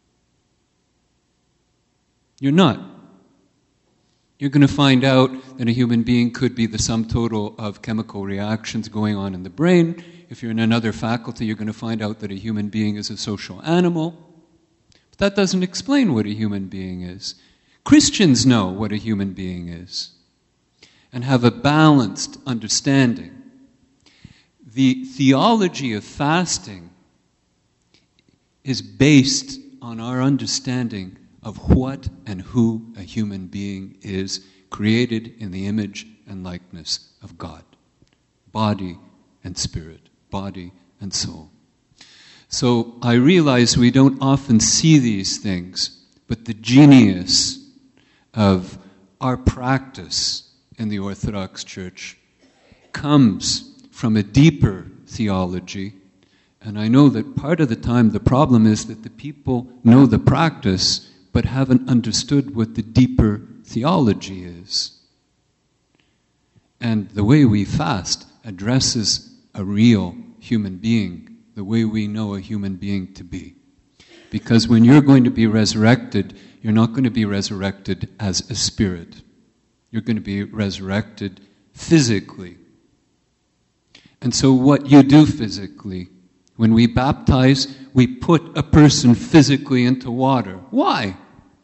You're not. You're going to find out that a human being could be the sum total of chemical reactions going on in the brain. If you're in another faculty, you're going to find out that a human being is a social animal. But that doesn't explain what a human being is. Christians know what a human being is and have a balanced understanding. The theology of fasting is based on our understanding of what and who a human being is, created in the image and likeness of God. Body and spirit, body and soul. So I realize we don't often see these things, but the genius of our practice in the Orthodox Church comes from a deeper theology. And I know that part of the time the problem is that the people know the practice but haven't understood what the deeper theology is. And the way we fast addresses a real human being, the way we know a human being to be. Because when you're going to be resurrected, you're not going to be resurrected as a spirit. You're going to be resurrected physically. And so what you do physically, when we baptize, we put a person physically into water. Why?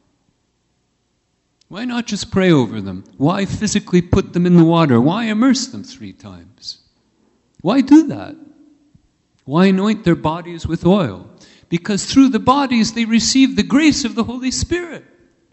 Why not just pray over them? Why physically put them in the water? Why immerse them 3 times? Why do that? Why anoint their bodies with oil? Because through the bodies they receive the grace of the Holy Spirit.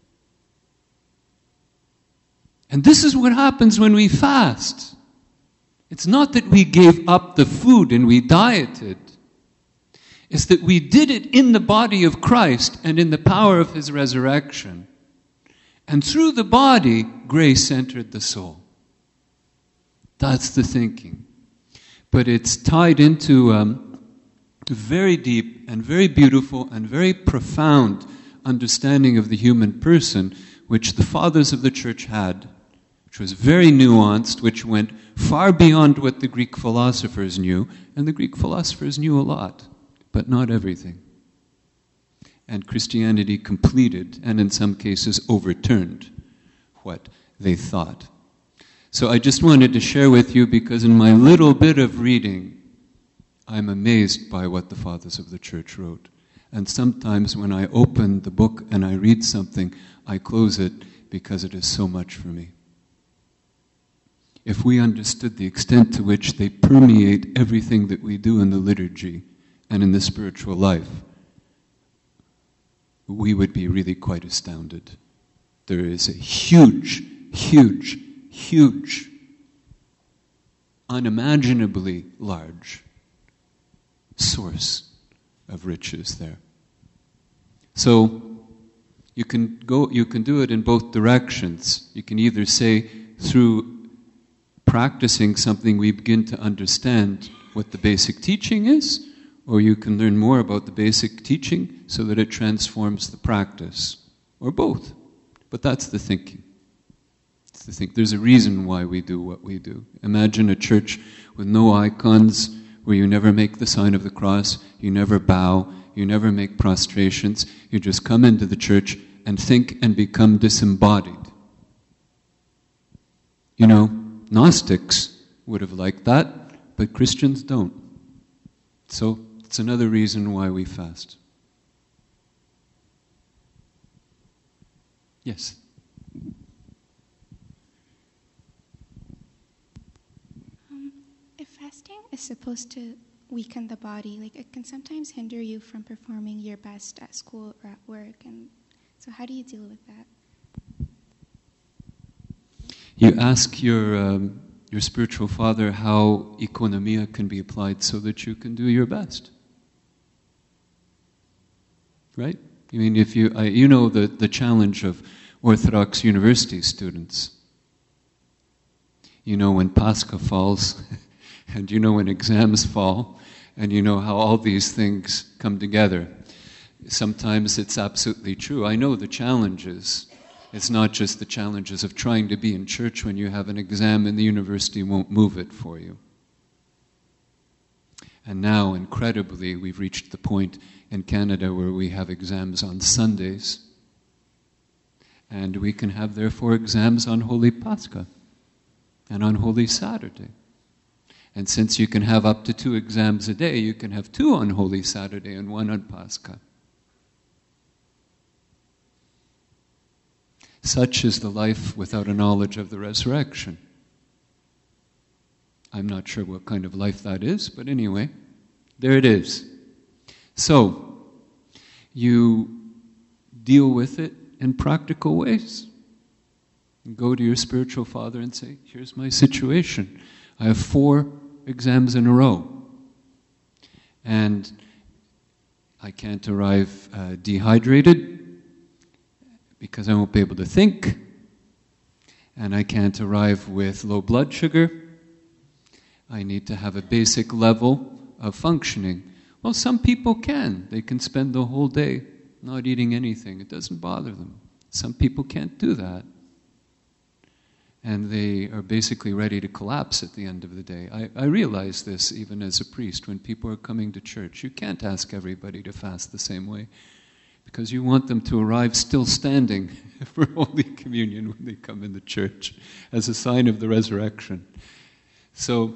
And this is what happens when we fast. It's not that we gave up the food and we dieted. It's that we did it in the body of Christ and in the power of His resurrection. And through the body, grace entered the soul. That's the thinking. But it's tied into a very deep and very beautiful and very profound understanding of the human person, which the fathers of the Church had, which was very nuanced, which went far beyond what the Greek philosophers knew. And the Greek philosophers knew a lot, but not everything. And Christianity completed, and in some cases overturned, what they thought. So I just wanted to share with you, because in my little bit of reading, I'm amazed by what the Fathers of the Church wrote. And sometimes when I open the book and I read something, I close it because it is so much for me. If we understood the extent to which they permeate everything that we do in the liturgy and in the spiritual life, we would be really quite astounded. There is a huge, huge, huge, unimaginably large source of riches there. So you can do it in both directions. You can either say, through practicing something we begin to understand what the basic teaching is, or you can learn more about the basic teaching so that it transforms the practice, or both. But that's the thinking. It's the think. There's a reason why we do what we do. Imagine a church with no icons, where you never make the sign of the cross, you never bow, you never make prostrations, you just come into the church and think and become disembodied. You know, Gnostics would have liked that, but Christians don't. So it's another reason why we fast. Yes? If fasting is supposed to weaken the body. Like it can sometimes hinder you from performing your best at school or at work. And so how do you deal with that? You ask your spiritual father how economia can be applied so that you can do your best. Right? I mean, if you know the challenge of Orthodox university students. You know when Pascha falls, and you know when exams fall, and you know how all these things come together. Sometimes it's absolutely true. I know the challenges. It's not just the challenges of trying to be in church when you have an exam and the university won't move it for you. And now, incredibly, we've reached the point in Canada where we have exams on Sundays, and we can have, therefore, exams on Holy Pascha and on Holy Saturday. And since you can have up to 2 exams a day, you can have 2 on Holy Saturday and 1 on Pascha. Such is the life without a knowledge of the resurrection. I'm not sure what kind of life that is, but anyway, there it is. So, you deal with it in practical ways. You go to your spiritual father and say, here's my situation. I have 4 exams in a row. And I can't arrive dehydrated because I won't be able to think. And I can't arrive with low blood sugar. I need to have a basic level of functioning. Well, some people can. They can spend the whole day not eating anything. It doesn't bother them. Some people can't do that. And they are basically ready to collapse at the end of the day. I realize this even as a priest when people are coming to church. You can't ask everybody to fast the same way because you want them to arrive still standing for Holy Communion when they come in the church as a sign of the resurrection. So,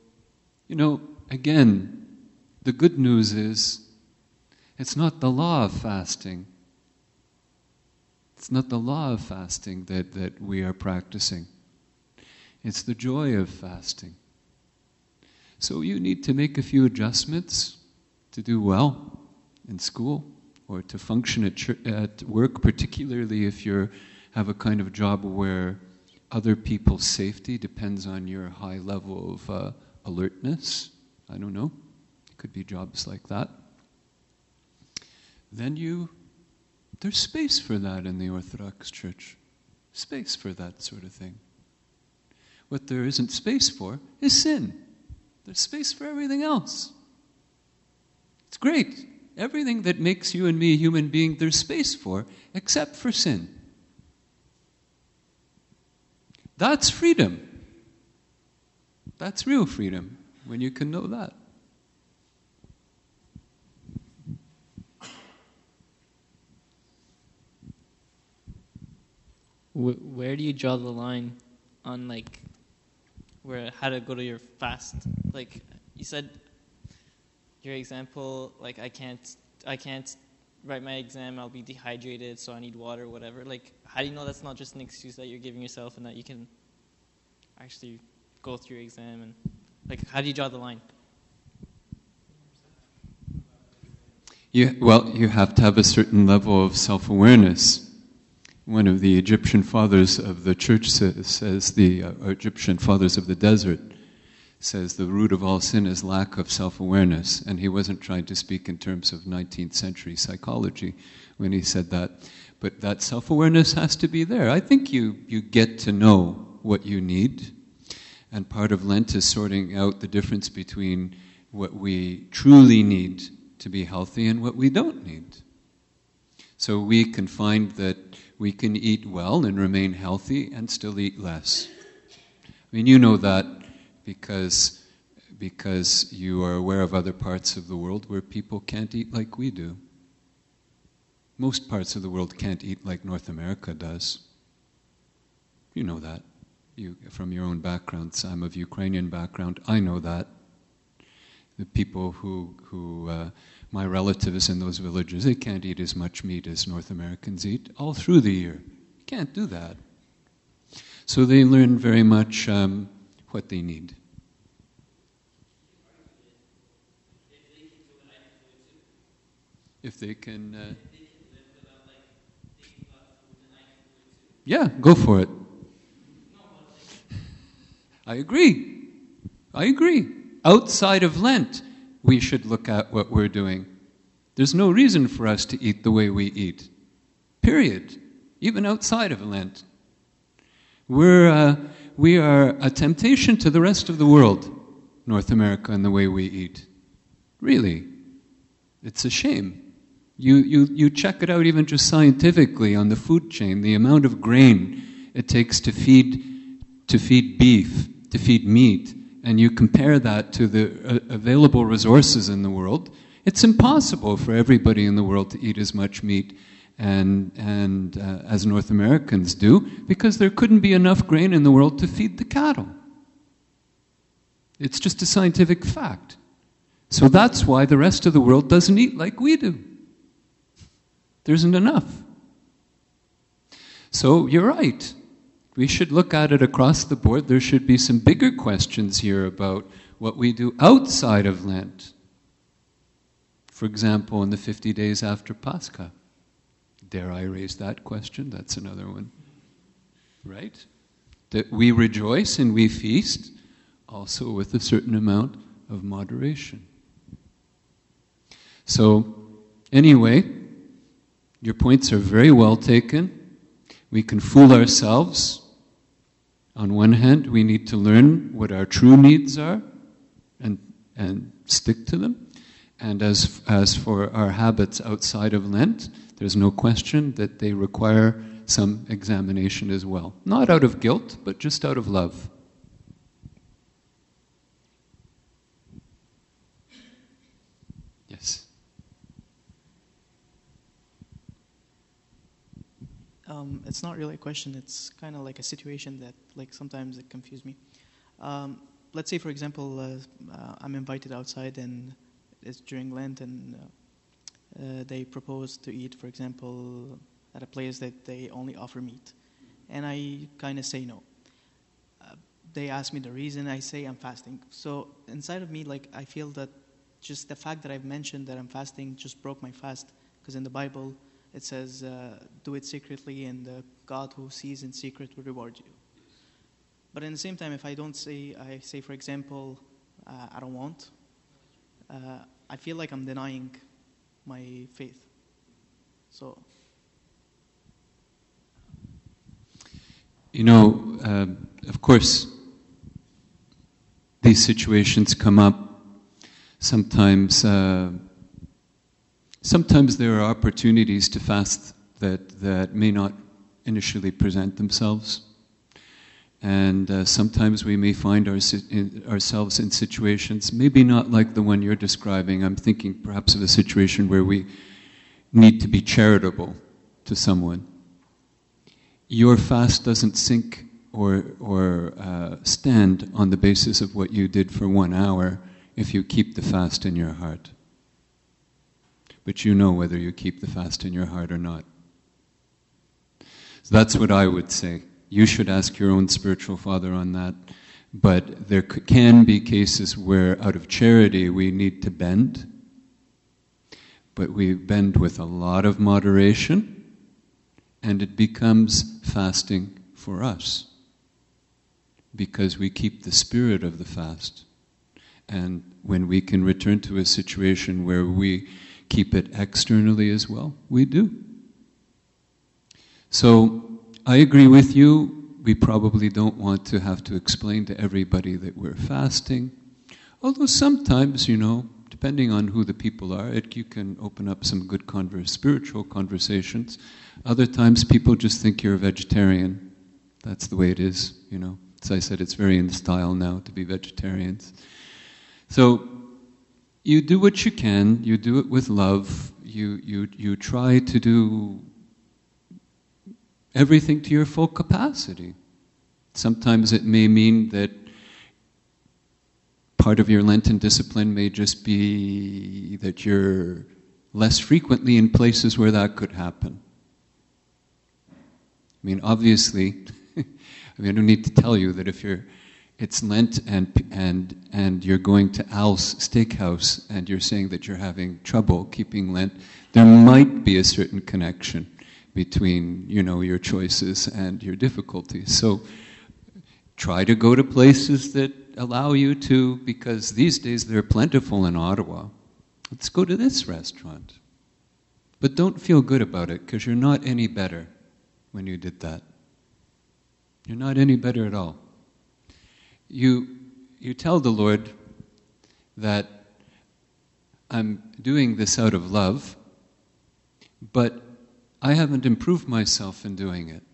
again, the good news is it's not the law of fasting. It's not the law of fasting that we are practicing. It's the joy of fasting. So you need to make a few adjustments to do well in school or to function at work, particularly if you have a kind of job where other people's safety depends on your high level of alertness. I don't know. It could be jobs like that. Then there's space for that in the Orthodox Church. Space for that sort of thing. What there isn't space for is sin. There's space for everything else. It's great. Everything that makes you and me a human being, there's space for, except for sin. That's freedom. That's real freedom, when you can know that. Where do you draw the line on how to go to your fast? Like you said, your example, like I can't write my exam. I'll be dehydrated, so I need water, whatever. Like, how do you know that's not just an excuse that you're giving yourself, and that you can actually go through your exam? And how do you draw the line? You have to have a certain level of self-awareness. One of the Egyptian fathers of the church says the Egyptian fathers of the desert says the root of all sin is lack of self-awareness. And he wasn't trying to speak in terms of 19th century psychology when he said that. But that self-awareness has to be there. I think you get to know what you need. And part of Lent is sorting out the difference between what we truly need to be healthy and what we don't need. So we can find that we can eat well and remain healthy and still eat less. I mean, you know that because you are aware of other parts of the world where people can't eat like we do. Most parts of the world can't eat like North America does. You know that. You, from your own background. I'm of Ukrainian background. I know that. The people who my relatives in those villages, they can't eat as much meat as North Americans eat all through the year. You can't do that. So they learn very much what they need. If they can... yeah, go for it. I agree. Outside of Lent, we should look at what we're doing. There's no reason for us to eat the way we eat. Period. Even outside of Lent. We are a temptation to the rest of the world, North America, in the way we eat. Really. It's a shame. You check it out even just scientifically on the food chain, the amount of grain it takes to feed beef, to feed meat, and you compare that to the available resources in the world, it's impossible for everybody in the world to eat as much meat and as North Americans do, because there couldn't be enough grain in the world to feed the cattle. It's just a scientific fact. So that's why the rest of the world doesn't eat like we do. There isn't enough. So you're right. We should look at it across the board. There should be some bigger questions here about what we do outside of Lent. For example, in the 50 days after Pascha. Dare I raise that question? That's another one. Right? That we rejoice and we feast, also with a certain amount of moderation. So, anyway, your points are very well taken. We can fool ourselves. On one hand, we need to learn what our true needs are and stick to them. And as for our habits outside of Lent, there's no question that they require some examination as well. Not out of guilt, but just out of love. Yes. It's not really a question. It's kind of like a situation that, like, sometimes it confuses me. Let's say, for example, I'm invited outside and it's during Lent, and they propose to eat, for example, at a place that they only offer meat. And I kind of say no. They ask me the reason, I say I'm fasting. So inside of me, like, I feel that just the fact that I've mentioned that I'm fasting just broke my fast, because in the Bible it says, do it secretly, and God who sees in secret will reward you. But in the same time, if I say, for example, I don't want, I feel like I'm denying my faith. So, of course, these situations come up. Sometimes there are opportunities to fast that may not initially present themselves. And sometimes we may find ourselves in situations, maybe not like the one you're describing. I'm thinking perhaps of a situation where we need to be charitable to someone. Your fast doesn't sink or stand on the basis of what you did for 1 hour if you keep the fast in your heart. But you know whether you keep the fast in your heart or not. So that's what I would say. You should ask your own spiritual father on that. But there can be cases where, out of charity, we need to bend. But we bend with a lot of moderation, and it becomes fasting for us. Because we keep the spirit of the fast. And when we can return to a situation where we keep it externally as well, we do. So, I agree with you. We probably don't want to have to explain to everybody that we're fasting. Although sometimes, depending on who the people are, you can open up some good spiritual conversations. Other times people just think you're a vegetarian. That's the way it is, As I said, it's very in style now to be vegetarians. So, you do what you can, you do it with love, you try to do everything to your full capacity. Sometimes it may mean that part of your Lenten discipline may just be that you're less frequently in places where that could happen. Obviously, I don't need to tell you that if it's Lent and you're going to Al's Steakhouse and you're saying that you're having trouble keeping Lent, There might be a certain connection between, your choices and your difficulties. So try to go to places that allow you to, because these days they're plentiful in Ottawa. Let's go to this restaurant. But don't feel good about it, because you're not any better when you did that. You're not any better at all. You tell the Lord that I'm doing this out of love, but I haven't improved myself in doing it.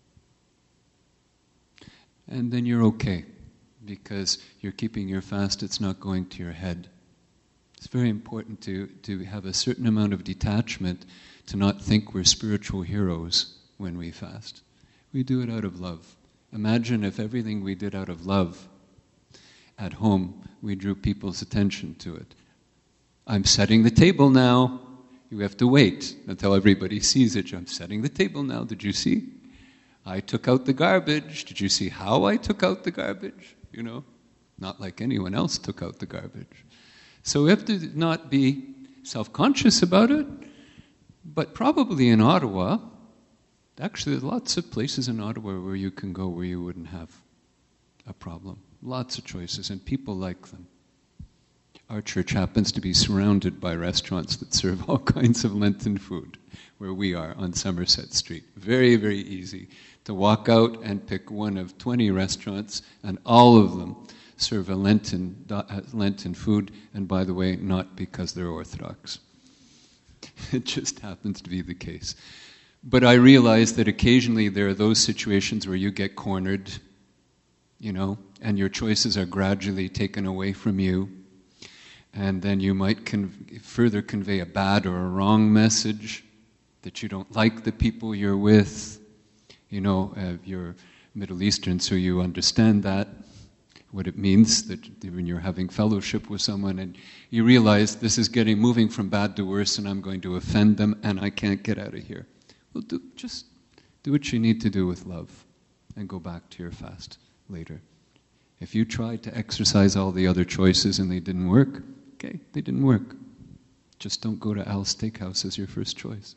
And then you're okay, because you're keeping your fast, it's not going to your head. It's very important to have a certain amount of detachment, to not think we're spiritual heroes when we fast. We do it out of love. Imagine if everything we did out of love at home, we drew people's attention to it. I'm setting the table now. You have to wait until everybody sees it. I'm setting the table now. Did you see? I took out the garbage. Did you see how I took out the garbage? Not like anyone else took out the garbage. So we have to not be self-conscious about it, but probably in Ottawa, actually there's lots of places in Ottawa where you can go where you wouldn't have a problem. Lots of choices, and people like them. Our church happens to be surrounded by restaurants that serve all kinds of Lenten food, where we are on Somerset Street. Very, very easy to walk out and pick one of 20 restaurants, and all of them serve a Lenten food, and by the way, not because they're Orthodox. It just happens to be the case. But I realize that occasionally there are those situations where you get cornered, and your choices are gradually taken away from you, and then you might further convey a bad or a wrong message, that you don't like the people you're with. You're Middle Eastern, so you understand that, what it means that when you're having fellowship with someone and you realize this is moving from bad to worse, and I'm going to offend them and I can't get out of here. Well, just do what you need to do with love and go back to your fast later. If you tried to exercise all the other choices and they didn't work, okay, they didn't work. Just don't go to Al's Steakhouse as your first choice.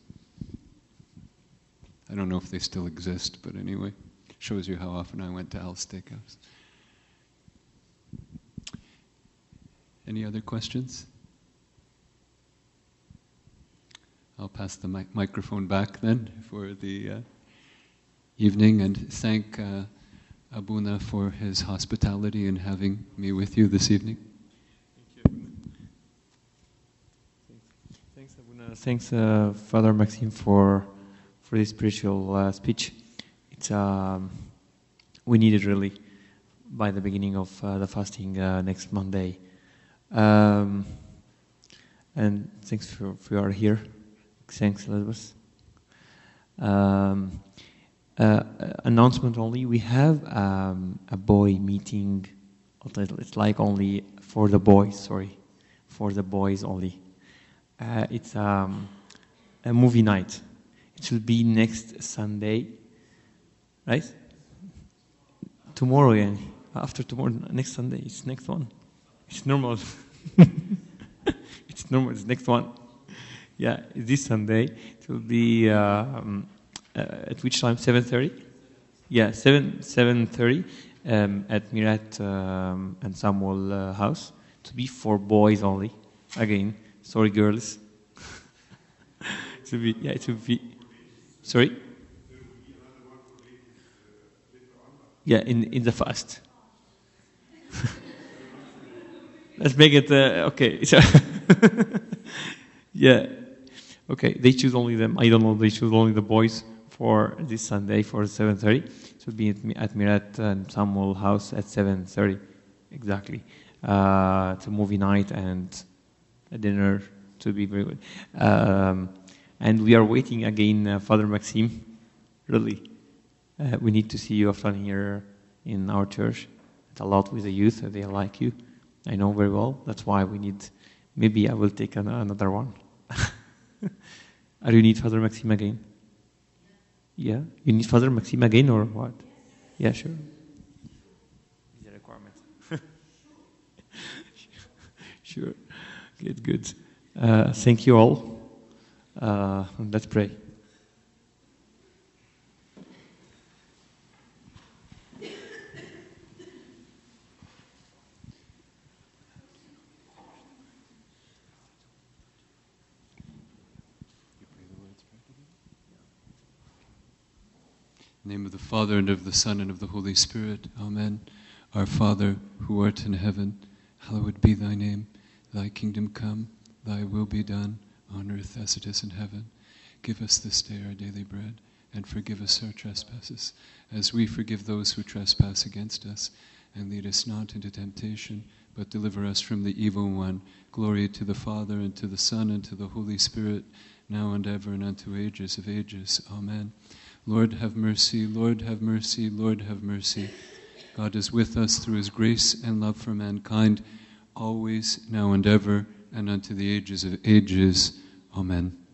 I don't know if they still exist, but anyway, shows you how often I went to Al's Steakhouse. Any other questions? I'll pass the microphone back then for the evening, and thank Abuna for his hospitality in having me with you this evening. Thanks, Abuna. Thanks, Father Maxime, for this spiritual speech. It's we need it really by the beginning of the fasting next Monday. And thanks for you here. Thanks, Elizabeth. Announcement only. We have a boy meeting. It's like only for the boys. Sorry, for the boys only. It's a movie night. It will be next Sunday, right? Tomorrow, yeah. After tomorrow, next Sunday. It's next one. It's normal. It's normal. It's next one. Yeah, this Sunday. It will be at which time? 7:30. Yeah, 7:30 at Mirat and Samuel House. To be for boys only. Again, sorry, girls. It will be. Yeah, it will be. Sorry. Yeah, in the fast. Let's make it okay. So yeah, okay. They choose only them. I don't know. They choose only the boys for this Sunday for 7:30. It will be at Mirat and Samuel House at 7:30 exactly. It's a movie night and a dinner to be very good. And we are waiting again, Father Maxime. Really, we need to see you often here in our church. It's a lot with the youth. They like you. I know very well. That's why we need. Maybe I will take another one. Are you need Father Maxime again? Yeah, you need Father Maxime again or what? Yeah, sure. Is a requirement. Sure. Good. Thank you all. Let's pray. In the name of the Father, and of the Son, and of the Holy Spirit. Amen. Our Father, who art in heaven, hallowed be thy name. Thy kingdom come, thy will be done, on earth as it is in heaven. Give us this day our daily bread, and forgive us our trespasses, as we forgive those who trespass against us. And lead us not into temptation, but deliver us from the evil one. Glory to the Father, and to the Son, and to the Holy Spirit, now and ever, and unto ages of ages. Amen. Lord, have mercy. Lord, have mercy. Lord, have mercy. God is with us through his grace and love for mankind, always, now and ever, and unto the ages of ages. Amen.